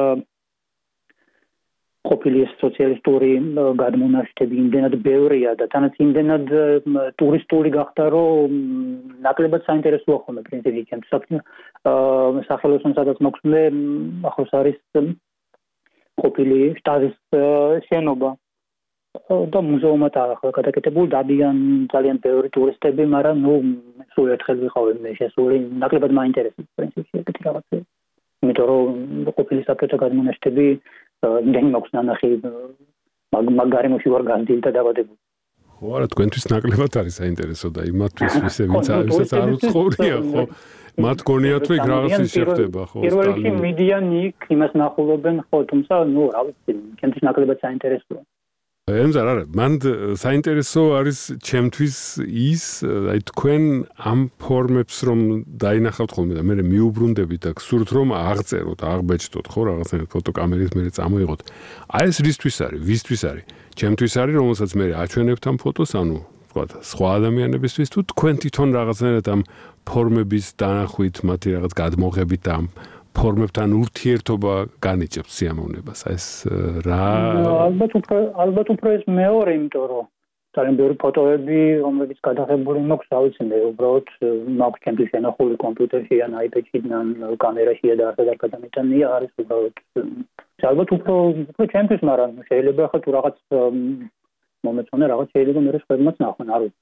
ყოფილი სოციალისტური გადმონაშთები იმდენად ბევრია და თანაც იმდენად ტურისტული გახდა რომ ნაკლებად საინტერესოა ხოლმე პრინციპში ჩემთვის სახელოსნო სადაც მოქმე ახლოს არის ყოფილი შტაზის შენობა და მუზეუმად ახლა გადაკეთებული დადიან ძალიან ბევრი ტურისტები მაგრამ ნუ სულ ერთხელ ვიყავი მე შესული ნაკლებად მაინტერესებს პრინციპში ეგეთი რაღაცები იმიტომ რომ ყოფილი საფრთხე გადმონაშთები იმდენი მაქვს ნანახი მაგარიმოში ვარ განდილი და დაბადებული ხო არა თქვენთვის ნაკლებად არის საინტერესო და იმათთვის ვისაც არ უცხოვრია ხო მათ გონიათ რომ იქ რაღაცა შეხდება ხო პირველ რიგში მიდიან იქ იმას ნახულობენ ხო თუმცა ნუ რა ვიცი ჩემთვის ნაკლებად საინტერესოა ემზარ არა მან საინტერესო არის ჩემთვის ის აი თქვენ ამ ფორმებს რომ დაინახავთ ხოლმე და მე მიუბრუნდებით და გსურთ რომ აღწეროთ აღბეჭდოთ ხო რაღაცნაირად ფოტოკამერით მე წამოიღოთ აი ეს რისთვის არის ვისთვის არის ჩემთვის არის რომელსაც მე აჩვენებთ ამ ფოტოს ანუ თქვა სხვა ადამიანებისთვის თუ თქვენ თვითონ რაღაცნაირად ამ ფორმების დანახვით მათი რაღაც გადმოღებით და ამ ფორმებთან ურთიერთობა განიჭებს სიამოვნებას ეს რა ალბათ უფრო ალბათ უფრო ეს მეორე იმიტომ რომ ძალიან ბევრი ფოტოები რომლებიც გადაღებული მაქვს რა ვიცი მე უბრალოდ მაქვს ჩემთვის შენახული კომპიუტერში ან აიპედში ან კამერაში და ასე და გადამეტანია არის უბრალოდ ალბათ უფრო უფრო ჩემთვის მაგრამ შეიძლება ხა თუ რაღაც მომეწონა რაღაც შეიძლება მე სხვებმაც ნახონ არ ვიცი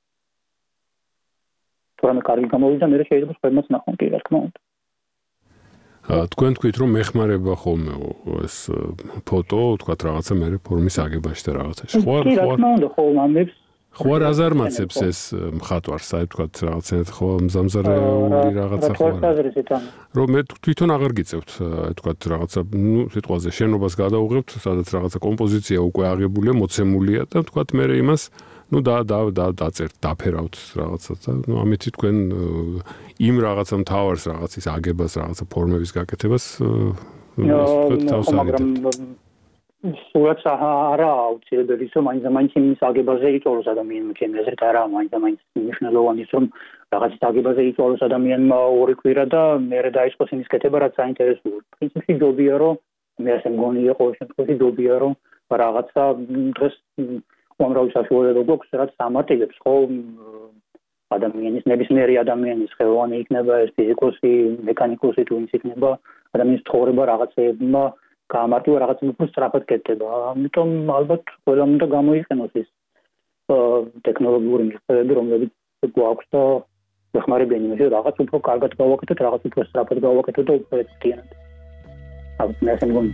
თუ რამე კარგი გამოვიდა მე შეიძლება სხვებმაც ნახონ კი რა თქმა უნდა თქვენ თქვით რომ მეხმარება ხოლმე ეს ფოტო თქვა რაღაცა მე ფორმის აგებაში და რაღაცაში ხო კი რა თქმა უნდა ხო ამებს ხო არ აზარმაცებს ეს მხატვარს აი თქვა რაღაცა ხო მზამზარეული რაღაცა ხო რომ მე თვითონ აღარ გიწევთ აი თქვა რაღაცა ნუ სიტყვაზე შენობას გადაუღებთ სადაც რაღაცა კომპოზიცია უკვე აღებულია მოცემულია და თქვა მე იმას ну да да да დაწერთ დაფერავთ რაღაცას და ну ამით თქვენ იმ რაღაცა მთავარს რაღაცის აგებას რაღაცა ფორმების გაკეთებას თავს არიდებთ სულაც არა აუცილებელი რომ მაინც მაინც იმის აგებაზე იწოლოს ადამიანმა ჩემი აზრით არა მაინც მაინც მნიშვნელოვანი რომ რაღაც აგებაზე იწოლოს ადამიანმა ორი კვირა და მერე დაიწყოს იმის კეთება რაც საინტერესოა პრინციპში ჯობია რომ მე ასე მგონი იყო შემთხვევაში ჯობია რომ რაღაცა დღეს უამრავი საშუალება გვაქვს რაც ამარტივებს ხო ადამიანის ნებისმიერი ადამიანის ხელოვანი იქნება ეს ფიზიკოსი მექანიკოსი თუ ის იქნება ადამიანის ცხოვრება რაღაცეებმა გამარტივა რაღაც უფრო სწრაფად კეთდება. ამიტომ ალბათ ყველამ უნდა გამოიყენოს ის ტექნოლოგიური მიღწევები, რომლებიც გვაქვს და ეხმარებიან იმაზე, რაღაც უფრო კარგად გავაკეთოთ, რაღაც უფრო სწრაფად გავაკეთოთ და უფრო ეფექტიანად. ალბათ მე ასე მგონი.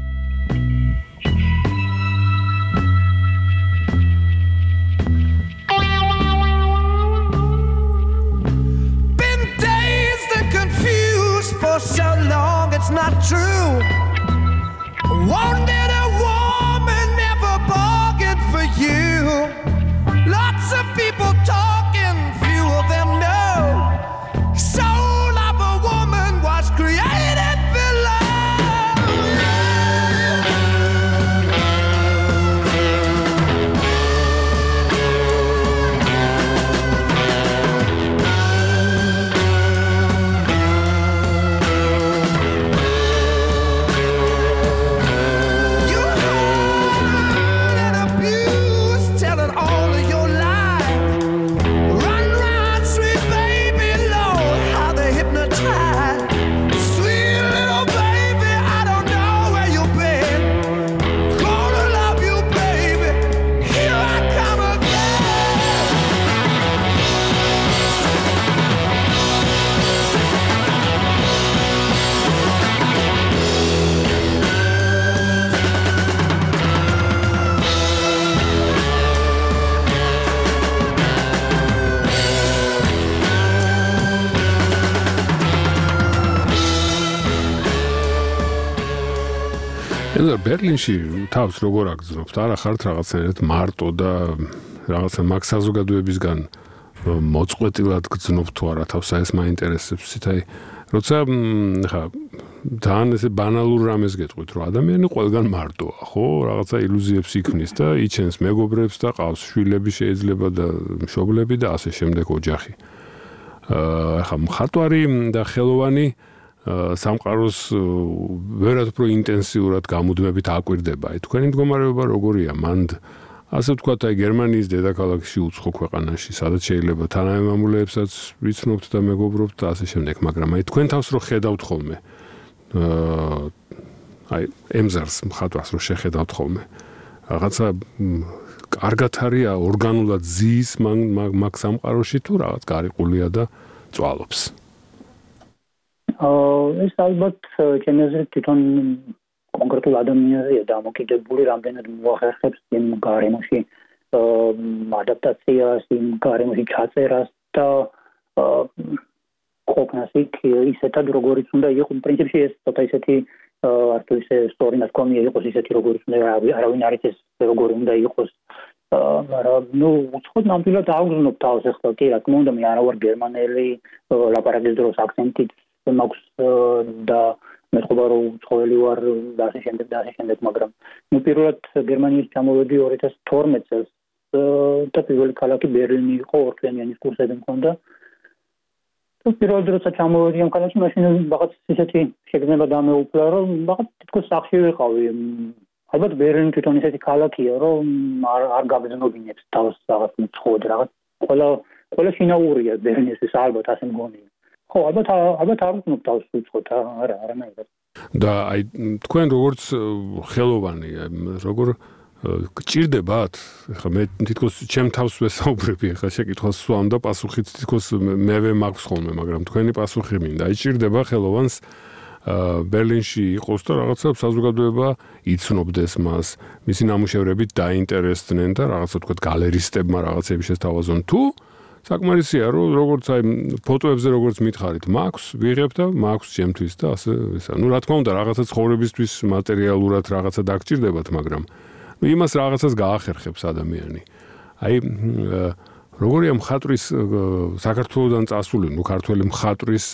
Been dazed and confused for so long, it's not true. Wanted a woman, never bargained for you. Lots of people talking, few of them know. Soul of a woman was created below. ბერლინში თავს როგორ აგრძნობთ? არა ხართ რაღაცნაირად მარტო და რაღაცა მაგ საზოგადოებისგან მოწყვეტილად გრძნობთ თუ არა თავს ეს მაინტერესებს იცი როცა ხა ძალიან ესე ბანალურ რამეს გეტყვით რომ ადამიანი ყველგან მარტოა ხო რაღაცა ილუზიებს იქმნის და იჩენს მეგობრებს და ყავს შვილები შეიძლება და მშობლები და ასე შემდეგ ოჯახი ხა მხატვარი და ხელოვანი სამყაროს ვერად უფრო ინტენსიურად გამუდმებით აკვირდება. თქვენი მდგომარეობა როგორია? მანდ ასე ვთქვათ, აი გერმანიის დედაქალაქში უცხო ქვეყანაში, სადაც შეიძლება თანამემამულეებსაც ვიცნობთ და მეგობრობთ და ასე შემდეგ, მაგრამ აი თქვენ თავს რო ხედავთ ხოლმე. აი ემზარს მხატვარს რო შეხედავთ ხოლმე. რაღაცა კარგად არის ორგანულად ზის მაგ სამყაროში თუ რაღაც გარიყულია და წვალობს. ეს ალბათ ჩემი აზრით თვითონ კონკრეტულ ადამიანზეა დამოკიდებული, რამდენად მოახერხებს იმ გარემოში ადაპტაციას, იმ გარემოში ჩაწერას და ყოფნას იქ ისეთად, როგორიც უნდა იყოს. პრინციპში ეს ცოტა ისეთი არც ისე სტორი ნათქვამია იყოს ისეთი, როგორიც უნდა არავინ არ იცის, როგორი უნდა იყოს. მაგრამ ნუ უცხოდ ნამდვილად აუგზნობ თავს ახლა კი რა თქმა უნდა მე არა ვარ გერმანელი, ლაპარაკის დროს აქცენტით მაქვს და მეთქობა რომ უცხოელი ვარ და ასე შემდეგ და ასე შემდეგ, მაგრამ ნუ პირველად გერმანიის ჩამოვედი ორი ათას თორმეტ წელს და პირველი ქალაქი ბერლინი იყო, ორთვიანის კურსები მქონდა. და პირველად როცა ჩამოვედი ამ ქალაქში, მაშინ რაღაც ისეთი შეგრძნება დამეუფლა, რომ რაღაც თითქოს სახში ვიყავი. ალბათ ბერლინი თვითონ ისეთი ქალაქია, რომ არ არ გაგზნობინებს თავს რაღაც უცხოდ რაღაც ყველა ყველა შინაურია ბერლინის ალბათ ასე მგონია. ხო, ალბათ ალბათ არ ვქნობ თავს უცხოდ, არა, არანაირად. და აი თქვენ როგორც ხელოვანი, როგორ გჭირდებათ? ხა მე თითქოს ჩემ თავს ვესაუბრები, ხა შეკითხვას სვამ და პასუხით თითქოს მევე მაქვს ხოლმე, მაგრამ თქვენი პასუხი მინდა. აი ჭირდება ხელოვანს ბერლინში იყოს და რაღაცა საზოგადოება იცნობდეს მას, მისი ნამუშევრებით დაინტერესდნენ და რაღაცა თქვა გალერისტებმა რაღაცები შესთავაზონ თუ საკმარისია რომ როგორც აი ფოტოებზე როგორც მითხარით მაქვს ვიღებ და მაქვს ჩემთვის და ასე ესა. ნუ რა თქმა უნდა რაღაცა ცხოვრებისთვის მატერიალურად რაღაცა დაგჭირდებათ, მაგრამ ნუ იმას რაღაცას გაახერხებს ადამიანი. აი როგორია მხატვრის საქართველოსდან წასული, ნუ ქართველი მხატვრის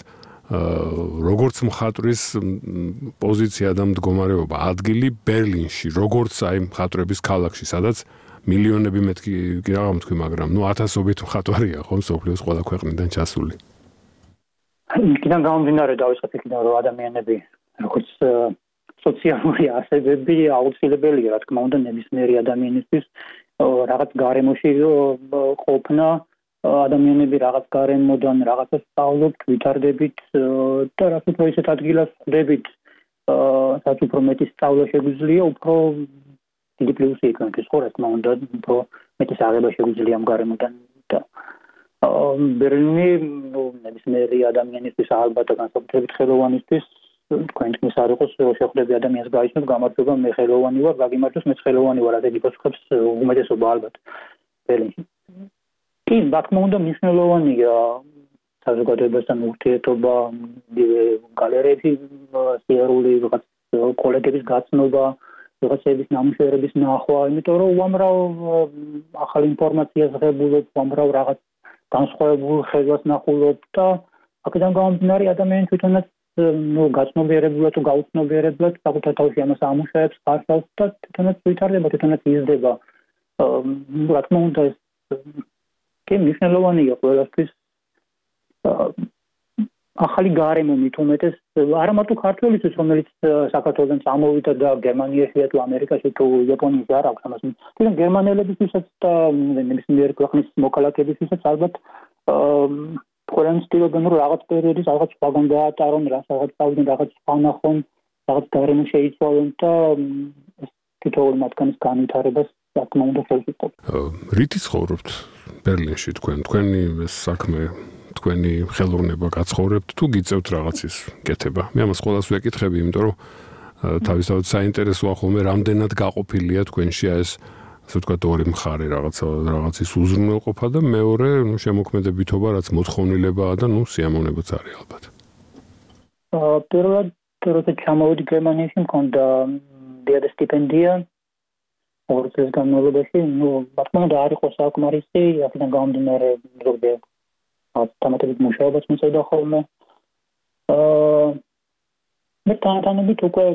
როგორც მხატვრის პოზიცია და მდგომარეობა ადგილი ბერლინში, როგორც აი მხატვრების ქალაქში, სადაც მილიონები მეთქი რა თქვი, მაგრამ ნუ ათასობით მხატვარია ხომ სოფლიოს ყველა ქვეყნიდან ჩასული. იქიდან გამომდინარე დავიწყეთ იქიდან რომ ადამიანები როგორც სოციალური ასებები აუცილებელია რა თქმა უნდა ნებისმიერი ადამიანისთვის რაღაც გარემოში ყოფნა ადამიანები რაღაც გარემოდან რაღაცას სწავლობთ, ვითარდებით და რაც უფრო ისეთ ადგილას ხვდებით, რაც უფრო მეტი სწავლა შეგვიძლია, უფრო დიდი პლუსი იქნება ხო რა თქმა უნდა, უფრო მეტი აღება შეგვიძლია ამ გარემოდან და ბერლინი ნებისმიერი ადამიანისთვის ალბათ განსაკუთრებით ხელოვანისთვის თქვენ თქმის არ იყოს შეხვდები ადამიანს გაიცნოთ გამარჯობა მე ხელოვანი ვარ, გაგიმარჯოს მეც ხელოვანი ვარ, ასეთი პასუხებს უმეტესობა ალბათ ბერლინში. კი, რა თქმა უნდა მნიშვნელოვანია საზოგადოებასთან ურთიერთობა, გალერეებში სიარული, რაღაც კოლეგების გაცნობა, რაღაცების ნამუშევრების ნახვა, იმიტომ რომ უამრავ ახალ ინფორმაციას ღებულობ, უამრავ რაღაც განსხვავებულ ხედვას ნახულობ და აქედან გამომდინარე ადამიანი თვითონაც ნუ გაცნობიერებულად თუ გაუცნობიერებლად საკუთარ თავში ამას ამუშავებს, ხარშავს და თვითონაც ვითარდება, თვითონაც იზრდება. რა თქმა უნდა ეს კი მნიშვნელოვანია ყველასთვის ახალი გარემო მით უმეტეს არა მარტო ქართველისთვის რომელიც საქართველოსთან წამოვიდა და გერმანიაში თუ ამერიკაში თუ იაპონიაში არ აქვს ამას თვითონ გერმანელებისთვისაც და ნებისმიერი ქვეყნის მოქალაქეებისთვისაც ალბათ ყველანი ცდილობენ რომ რაღაც პერიოდის რაღაც სხვაგან გაატარონ რაღაც წავიდნენ რაღაც სხვა ნახონ რაღაც გარემო შეიცვალონ და თითოეული მათგანის განვითარებას რა თქმა უნდა ხელს უწყობს. რითი ცხოვრობთ ბერლინში თქვენ თქვენი საქმე თქვენი ხელოვნება გაცხოვრებთ თუ გიწევთ რაღაცის კეთება? მე ამას ყველას ვეკითხები, იმიტომ რომ თავისთავად საინტერესოა ხოლმე რამდენად გაყოფილია თქვენში ეს ასე ვთქვათ ორი მხარე რაღაცა რაღაცის უზრუნველყოფა და მეორე ნუ შემოქმედებითობა რაც მოთხოვნილებაა და ნუ სიამოვნებაც არის ალბათ. აა პირველად როცა ჩამოვედი გერმანიაში მქონდა დიადა სტიპენდია ორ წელს განმავლობაში, ნუ რა თქმა უნდა არ იყო საკმარისი, აქედან გამომდინარე ზოგადად ავტომატურად მუშაობაც მიწევდა ხოლმე. აა მე თანამედროვე უკვე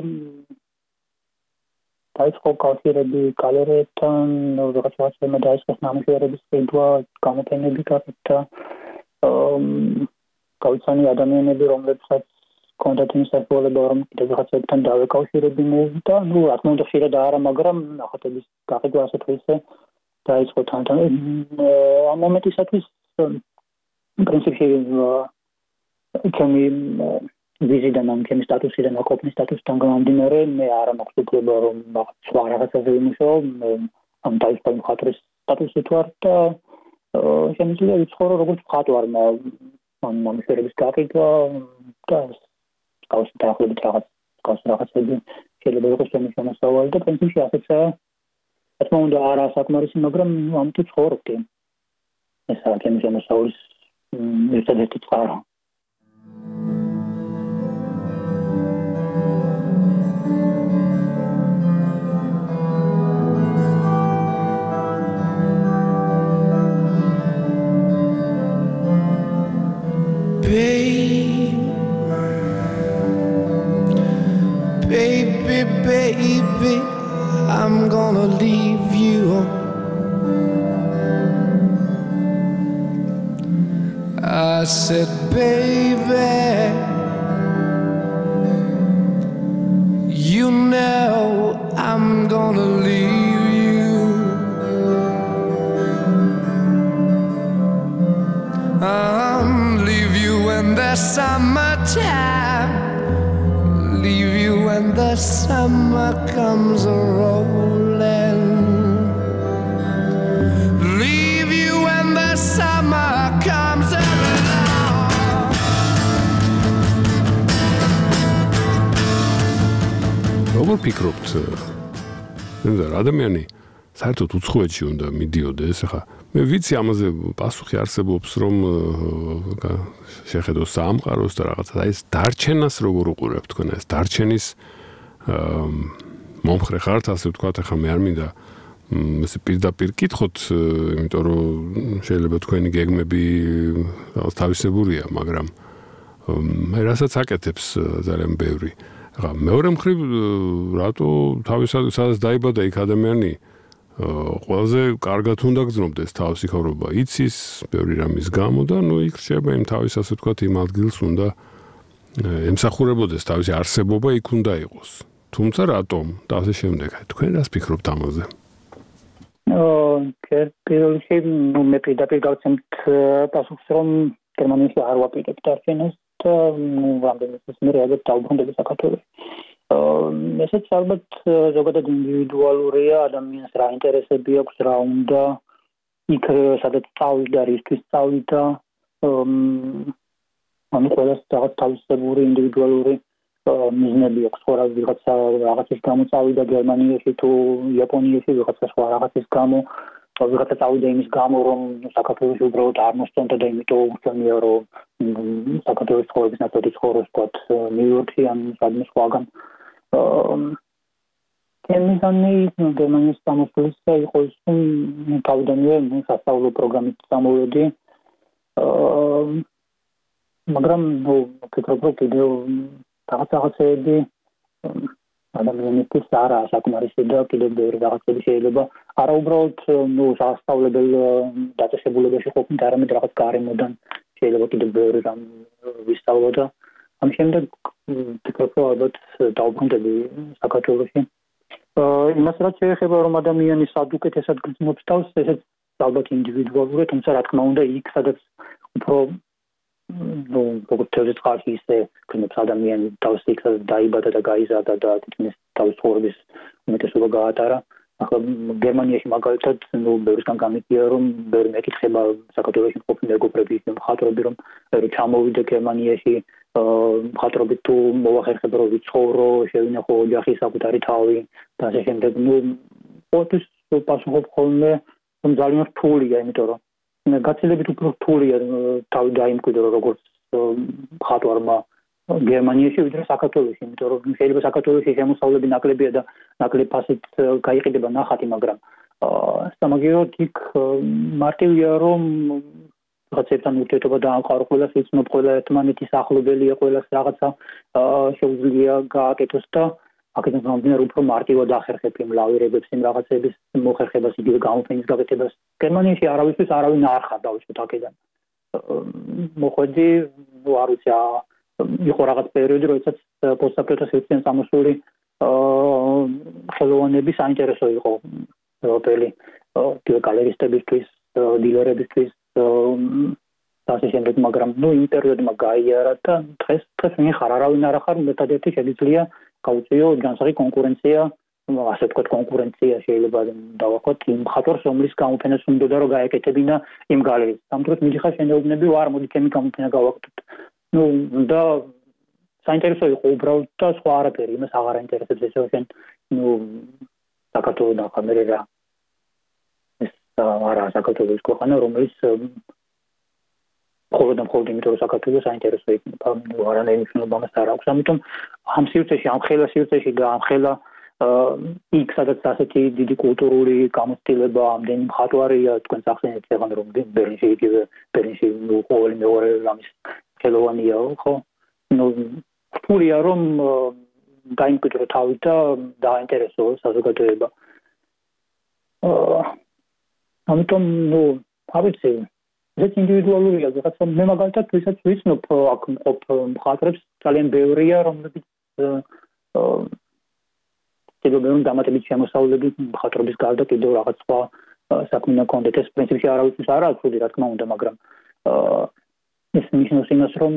დაიწყო კავშირები გალერეებთან, რაღაც რაღაცებმა დაიწყო ნამუშევრების ყიდვა, გამოფენები გაკეთა. აა გავიცანი ადამიანები, რომლებსაც კონდათ ინსახულება რომ კიდევ რაღაცებთან დავეკავშირებინე და ნუ რა თქმა უნდა ხშირად არა, მაგრამ ნახატების გაყიდვა ასე თუ ისე დაიწყო თანამედროვე. ამ მომენტისათვის პრინციპში ჩემი ვიზიდან ან ჩემი სტატუსიდან ან ყოფნის სტატუსიდან გამომდინარე მე არ მაქვს უფლება რომ სხვა რაღაცაზე ვიმუშაო ამ დაიწყო მხატვრის სტატუსით ვარ და შემიძლია ვიცხოვრო როგორც მხატვარმა ამ ნამუშევრების გაყიდვა და კავშირი დაახლოებით რაღაც კავშირი რაღაცები შეიძლება იყოს ჩემი შემოსავალი და პრინციპში ასეცაა რა თქმა უნდა არა საკმარისი მაგრამ ამით ცხოვრობდი ეს არის ჩემი შემოსავალის ერთადერთი წყარო. Baby, baby, I'm gonna leave you. I said, baby, you know I'm gonna leave you. I'll leave you in the summertime, leave you when the summer comes a-rolling. Leave you when the summer comes along. როგორ ფიქრობთ? ნუ ადამიანი საერთოდ უცხოეთში უნდა მიდიოდეს, ახლა მე ვიცი ამაზე პასუხი არსებობს, რომ შეხედო სამყაროს და რაღაცა და ეს დარჩენას როგორ უყურებთ თქვენ ეს დარჩენის მომხრე ხართ, ასე ვთქვათ, ახლა მე არ მინდა ესე პირდაპირ კითხოთ, იმიტომ რომ შეიძლება თქვენი გეგმები თავისებურია, მაგრამ მე რასაც აკეთებს ძალიან ბევრი. რა მეორე მხრივ რატო თავისად სადაც დაიბადა იქ ადამიანი ყველაზე კარგად უნდა გრძნობდეს თავისი ცხოვრება. იცის ბევრი რამის გამო და ნუ იქ რჩება იმ თავის ასე ვთქვათ იმ ადგილს უნდა ემსახურებოდეს თავისი არსებობა იქ უნდა იყოს. თუმცა რატომ და ასე შემდეგ. თქვენ რას ფიქრობთ ამაზე? აა პირველ რიგში მე პირდაპირ გავცემთ პასუხს რომ გერმანიაში არ ვაპირებთ არჩენას და რამდენიც მე რეალურად დავბრუნდები საქართველოში. ესეც ალბათ ზოგადად ინდივიდუალურია, ადამიანს რა ინტერესები აქვს, რა უნდა იქ სადაც წავიდა, რისთვის წავიდა, ანუ ყველას რაღაც თავისებური ინდივიდუალური მიზნები აქვს, ხო რა ვიღაცა რაღაცის გამო წავიდა გერმანიაში თუ იაპონიაში, ვიღაცა სხვა რაღაცის გამო, ვიღაცა წავიდა იმის გამო, რომ საქართველოში უბრალოდ არ მოსწონდა და იმიტომ უგრძნია, რომ საქართველოს ცხოვრების ნაწილი ცხოვრობს, ვთქვათ, ნიუ-იორკში ან სადმე სხვაგან. კემიზანი გერმანიის სამოსულისა იყო ის, რომ თავიდანვე სასწავლო პროგრამით წამოვედი. მაგრამ ვფიქრობ, რომ კიდევ რაღაც რაღაცები ადამიანისთვის არა საკმარისი და კიდევ ბევრი რაღაცები შეიძლება არა უბრალოდ ნუ სასწავლებელ დაწესებულებაში ყოფნით, არამედ რაღაც გარემოდან შეიძლება კიდევ ბევრი რამ ვისწავლო და ამ შემდეგ ვფიქრობ, რომ ალბათ დავბრუნდები საქართველოში. იმას რაც შეეხება რომ ადამიანი სად უკეთესად გრძნობს თავს, ესეც ალბათ ინდივიდუალურია, თუმცა რა თქმა უნდა იქ სადაც უფრო ну, როგორც წყალში ისე გრძნობს ადამიანი თავს იქ სადაც დაიბადა და გაიზარდა და თითქმის თავის ცხოვრების უმეტესობა გაატარა. ახლა გერმანიაში მაგალითად ну ბევრისგან გამიგია რომ ბევრი მეკითხება საქართველოში მყოფი მეგობრები მხატვრები რომ ჩამოვიდე გერმანიაში მხატვრობით თუ მოვახერხებო რომ ვიცხოვრო, შევინახო ოჯახი, საკუთარი თავი და ასე შემდეგ. ну ყოველთვის პასუხობ ხოლმე რომ ძალიან რთულია, იმიტომ რომ გაცილებით უფრო რთულია თავი დაიმკვიდრო როგორც მხატვარმა გერმანიაში ვიდრე საქართველოში, იმიტომ რომ შეიძლება საქართველოში შემოსავლები ნაკლებია და ნაკლებ ფასით გაიყიდება ნახატი, მაგრამ სამაგიეროდ იქ მარტივია რომ რაღაცებთან ურთიერთობა დაამყარო, ყველას ვიცნობ, ყველა ერთმანეთის ახლობელია, ყველას რაღაცა შეუძლია გააკეთოს და აქედან გამომდინარე უფრო მარტივად ახერხებ იმ ლავირებებს, იმ რაღაცების მოხერხებას, იგივე გამოფენის გაკეთებას. გერმანიაში არავისთვის არავინ არ ხარ დავიწყოთ აქედან. მოხვედი, ნუ არ ვიცი, იყო რაღაც პერიოდი, როდესაც პოსტსაბჭოთა სივრცეში წამოსული ხელოვანები საინტერესო იყო ევროპელი გალერისტებისთვის, დილერებისთვის და ასე შემდეგ, მაგრამ ნუ იმ პერიოდმა გაიარა და დღეს დღეს ვინ ხარ, არავინ არ ხარ, ერთადერთი შეიძლება გაუწიო ჯანსაღი კონკურენცია, ასე ვთქვათ, კონკურენცია შეიძლება დავახოთ იმ მხატვარს, რომლის გამოფენას უნდა რომ გაეკეთებინა იმ გალერეის. ამ დროს მიდიხარ შენეუბნები, ვარ, მოდი ჩემი გამოფენა გავაკეთოთ. ну და საინტერესო იყო უბრალოდ და სხვა არაფერი, იმას აღარ აინტერესებს ესე შენ ну საქართველოს ახამერე რა ეს არა საქართველოს ქვეყანა, რომელიც მხოლოდ და მხოლოდ იმიტომ რომ საქართველოს საინტერესო იქნება, ну არანაირი მნიშვნელობა მას არ აქვს. ამიტომ ამ სივრცეში, ამ ხელა სივრცეში და ამ ხელა იქ სადაც ასეთი დიდი კულტურული გამოცდილება, ამდენი მხატვარია, თქვენ ახსენეთ ახლა რომ ბერლინში იგივე ბერლინში ну ყოველი მეორე რამის ხელოვანია, ხო? ну რთულია რომ დაიმკვიდრო თავი და დააინტერესო საზოგადოება. ამიტომ ну ავიცი ეს ინდივიდუალურია, რაღაცა მე მაგალითად ვისაც ვიცნობ აქ მყოფ მხატვრებს ძალიან ბევრია, რომლებიც კიდევ ბევრი დამატებით შემოსავლები მხატვრობის გარდა კიდევ რაღაც სხვა საქმე ნაკონდეთ. ეს პრინციპში არავისთვის არ აქვს ცუდი, რა თქმა უნდა, მაგრამ ეს ნიშნავს იმას, რომ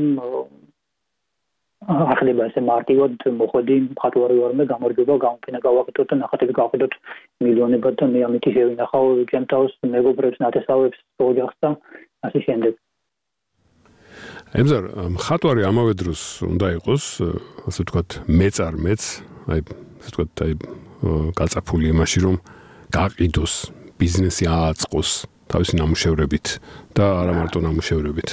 ახლა ესე მარტივად მოხვედი მხატვარი ვარმე, გამარჯობა, გამოფენა გავაკეთოთ და ნახატები გავაკეთოთ მილიონებად და მე ამით შევინახავ ჩემ თავს მეგობრებს, ნათესავებს, ოჯახს და ასე შემდეგ. ემზარ, მხატვარი ამავე დროს უნდა იყოს, ასე ვთქვათ, მეწარმეც, აი, ასე ვთქვათ, აი, გაწაფული იმაში, რომ გაყიდოს, ბიზნესი ააწყოს თავისი ნამუშევრებით და არა მარტო ნამუშევრებით.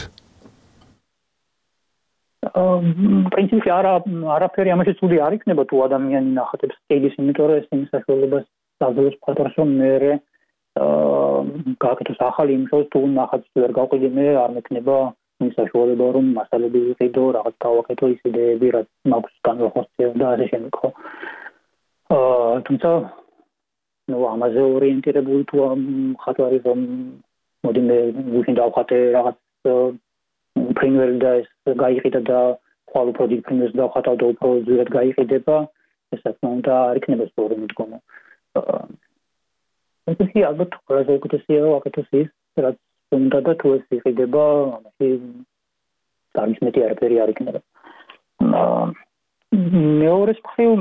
პრინციპში არა არაფერი ამაში ცუდი არ იქნება თუ ადამიანი ნახატებს ყიდის, იმიტომ რომ ეს იმ საშუალებას დაძლევს მხატვარს, რომ მე გააკეთოს ახალი იმუშავა, თუ ნახატს ვერ გავყიდი მე არ მექნება მის საშუალება რომ მასალები ვიყიდო, რაღაც გავაკეთო ის იდეები, რაც მაქვს განვახორციელო და ასე შემდეგ ხო. აა თუმცა ნუ ამაზე ორიენტირებული თუ ხატვარი რომ მოდი მე ვიქენ დავხატე რაღაც პრიმიერი და ეს გაიყიდა და ხვალ უფრო დიდ პრიმიერს დავხატავ და უფრო ძირად გაიყიდება, ესაც უნდა არ იქნება სწორი მიდგომა. აა ეს ალბათ ყველაზე უკეთესია ვაკეთოს ის, რაც უნდა და თუ ეს იყიდება, ამაში გამის მეტი არაფერი არ იქნება. აა მეორე მხრივ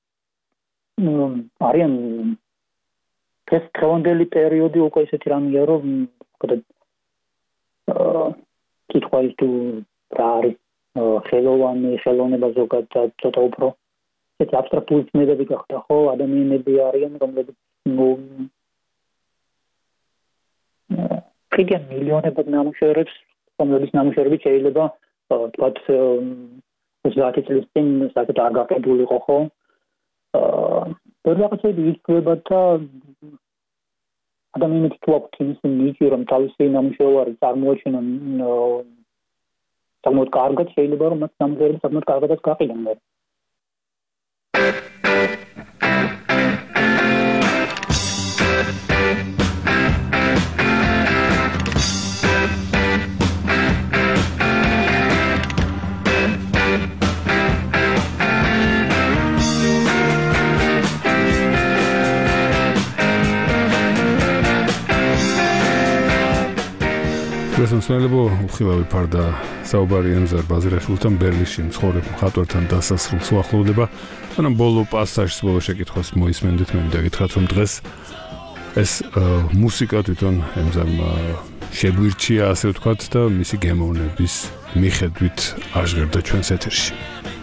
არიან ეს დღევანდელი პერიოდი უკვე ისეთი რამეა, რომ აა კითხვა ის თუ რა არის ხელოვანი, ხელოვნება ზოგადად ცოტა უფრო ესეთი აბსტრაქტული ცნებები გახდა, ხო, ადამიანები არიან, რომლებიც კიდიან მილიონებად ნამუშევრებს, რომლებიც ნამუშევრები შეიძლება თქვათ ოცდაათი წლის წინ საკეთ არ გაყიდულიყო, ხო? აა რაღაცები იცვლება და ადამიანებს თუ აქვთ იმის ნიჭი, რომ თავისი ნამუშევარი წარმოაჩენონ საკმაოდ კარგად, შეიძლება რომ მათ ნამუშევრები საკმაოდ კარგადაც გაყიდონ. მოსმენელებო, უხილავი ფარდა საუბარი ემზარ ბაზირაშვილთან ბერლინში მცხოვრებ მხატვართან დასასრულს უახლოვდება. სანამ ბოლო პასაჟს, ბოლო შეკითხვას მოისმენდით, მე მინდა გითხრათ, რომ დღეს ეს მუსიკა თვითონ ემზარმა შეგვირჩია, ასე ვთქვათ, და მისი გემოვნების მიხედვით აღჟღერდა ჩვენს ეთერში.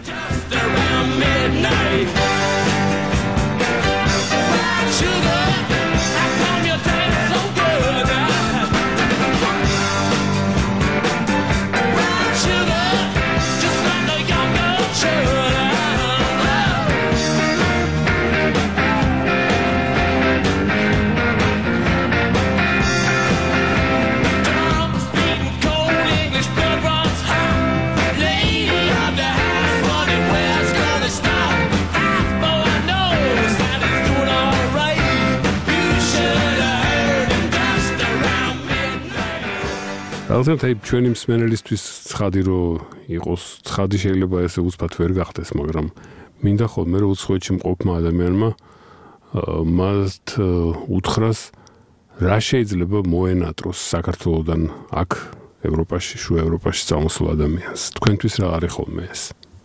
ალბათ აი ჩვენი მსმენელისთვის ცხადი რომ იყოს, ცხადი შეიძლება ესე უცბად ვერ გახდეს, მაგრამ მინდა ხოლმე რომ უცხოეთში მყოფმა ადამიანმა მათ უთხრას რა შეიძლება მოენატროს საქართველოსდან აქ ევროპაში, შუა ევროპაში წამოსულ ადამიანს. თქვენთვის რა არის ხოლმე ეს?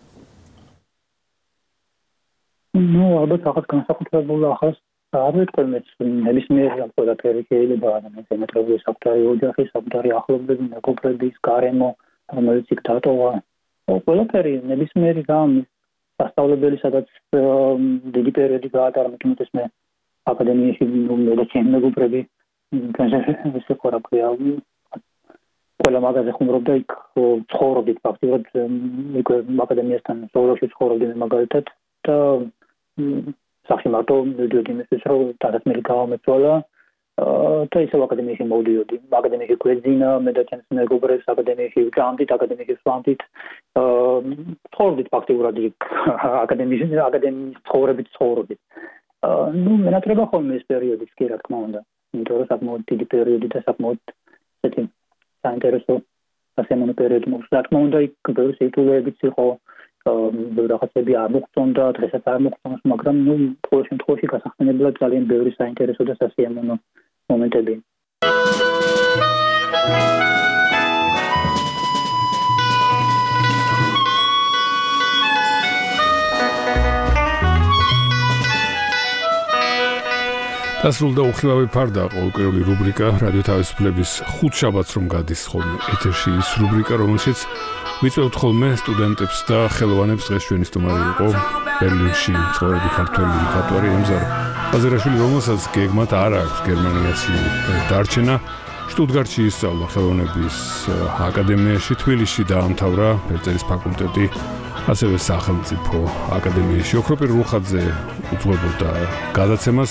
ნუ ალბათ რაღაც განსაკუთრებულ ახალს არ ვიტყვით, ნებისმიერ ყველაფერი შეიძლება ადამიანს ემეტრებული საკუთარი ოჯახი, საკუთარი ახლობლები, მეგობრების, გარემო, რომელიც იქ დატოვა. ყველაფერი ნებისმიერი რამ სასწავლებელი, სადაც დიდი პერიოდი გაატარა, თუმცა მე აკადემიაში მე ჩემი მეგობრები განსაკუთრებით ეს ყურაქვია. ყველა მაგაზე ხუმრობდა იქ ცხოვრობდით ფაქტიურად იქ აკადემიასთან სოლოში ცხოვრობდი მაგალითად და სახში მარტო მივდიოდი იმისთვის, რომ დადასმელი გავამეცვალა და ისევ აკადემიაში მოვდიოდი. აკადემიაში გვეძინა, მე და ჩემს მეგობრებს აკადემიაში ვჭამდით, აკადემიაში ვსვამდით. ცხოვრობდით ფაქტიურად იქ აკადემიაში, აკადემიის ცხოვრებით ცხოვრობდით. ნუ მენატრება ხოლმე ეს პერიოდი კი რა თქმა უნდა. იმიტომ რომ საკმაოდ დიდი პერიოდი და საკმაოდ ესეთი საინტერესო ასემონო პერიოდი მოხდა. რა თქმა უნდა იქ ბევრი სიტუაციებიც იყო. რაღაცები არ მოხდოდა, დღესაც არ მოხდოს, მაგრამ ნუ ყოველ შემთხვევაში გასახსენებლად ძალიან ბევრი საინტერესო და სასიამოვნო მომენტები. დასრულდა უხილავი ფარდა, ყოველკვირეული რუბრიკა რადიო თავისუფლების ხუთ შაბათს რომ გადის ხოლმე ეთერში ის რუბრიკა, რომელშიც ვიწევთ ხოლმე სტუდენტებს და ხელოვანებს. დღეს ჩვენი სტუმარი იყო ბერლინში მცხოვრები ქართველი მხატვარი ემზარ ბაზირაშვილი, რომელსაც გეგმათ არ აქვს გერმანიაში დარჩენა. შტუტგარტში ისწავლა ხელოვნების აკადემიაში, თბილისში დაამთავრა ფერწერის ფაკულტეტი, ასევე სახელმწიფო აკადემიაში. ოქროპირ რუხაძე უძღვებოდა გადაცემას.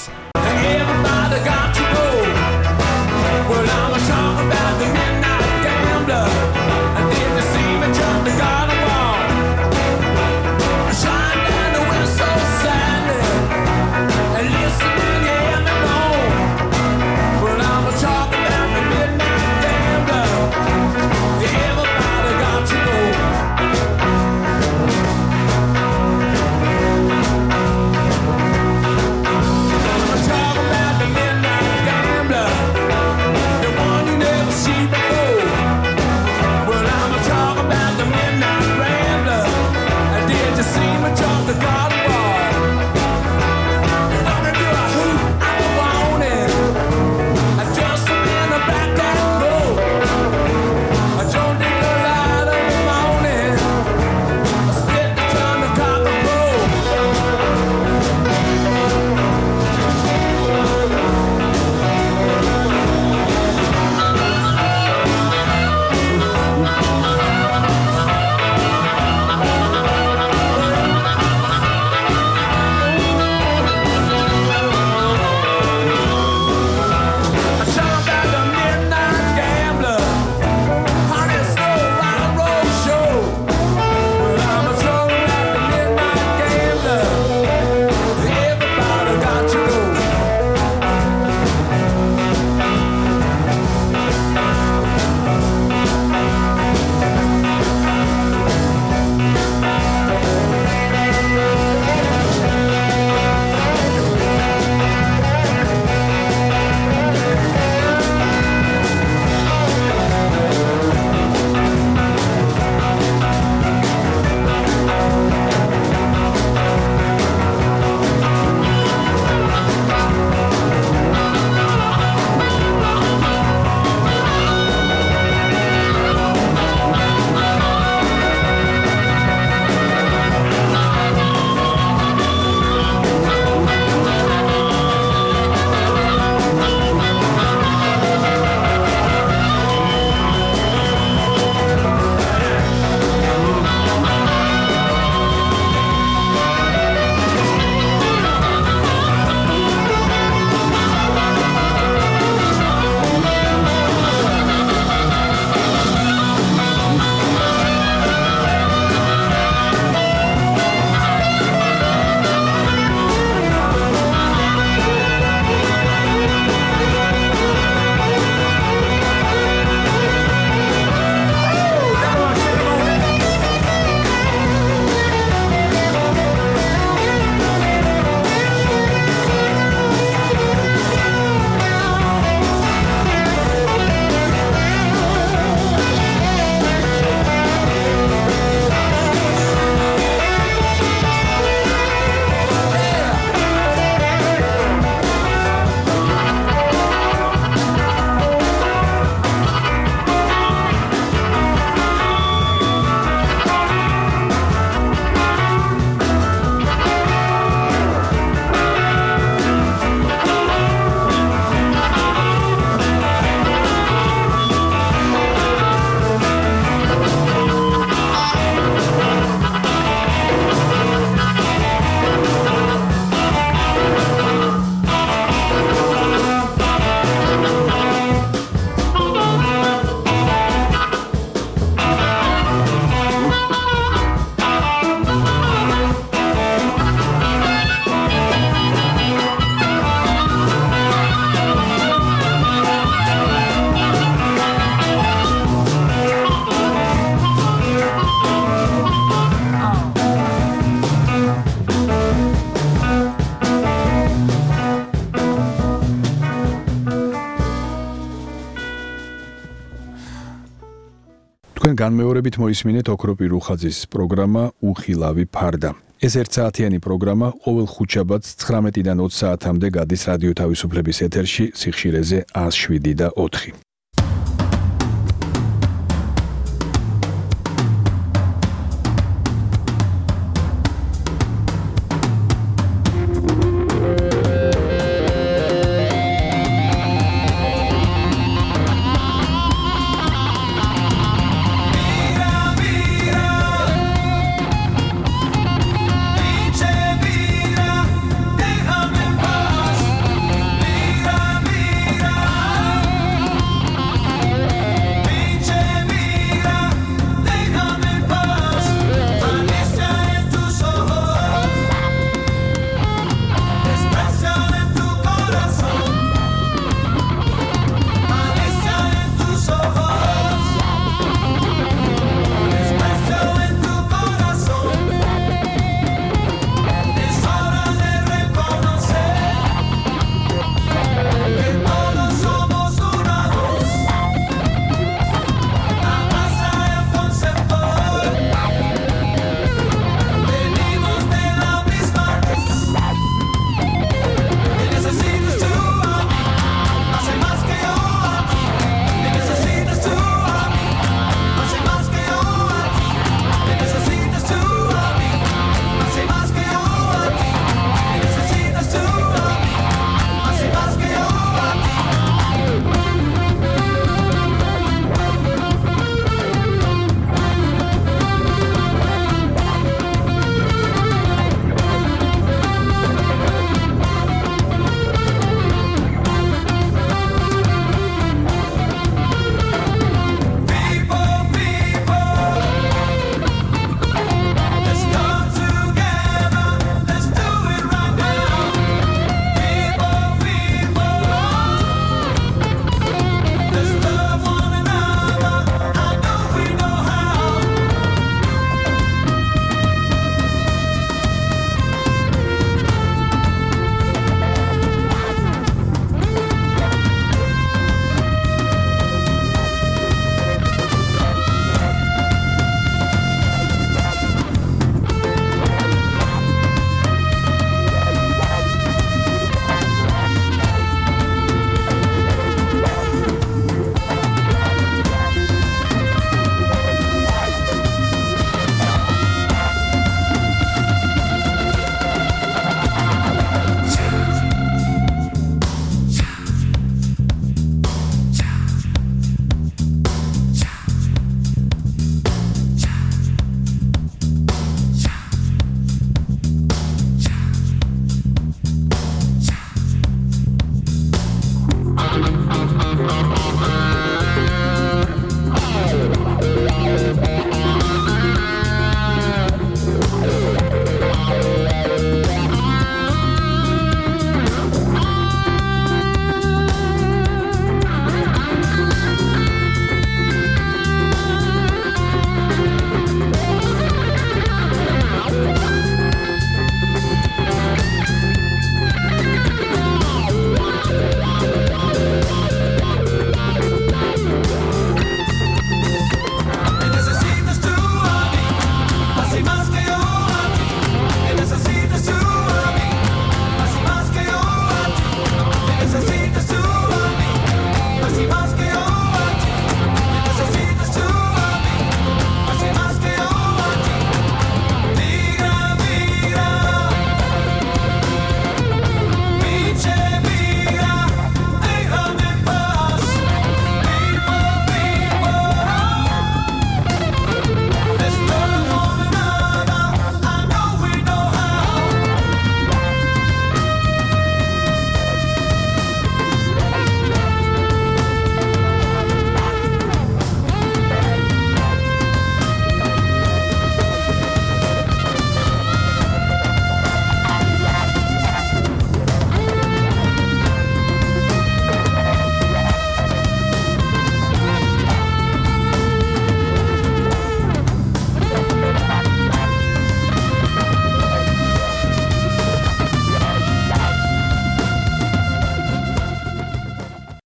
Well, I'm talking about the midnight gambler. თქვენ განმეორებით მოისმინეთ ოქროპირ რუხაძის პროგრამა უხილავი ფარდა. ეს ერთსაათიანი პროგრამა ყოველ ხუთშაბათს ცხრამეტიდან ოცი საათამდე გადის რადიო თავისუფლების ეთერში სიხშირეზე ას შვიდი და ოთხი.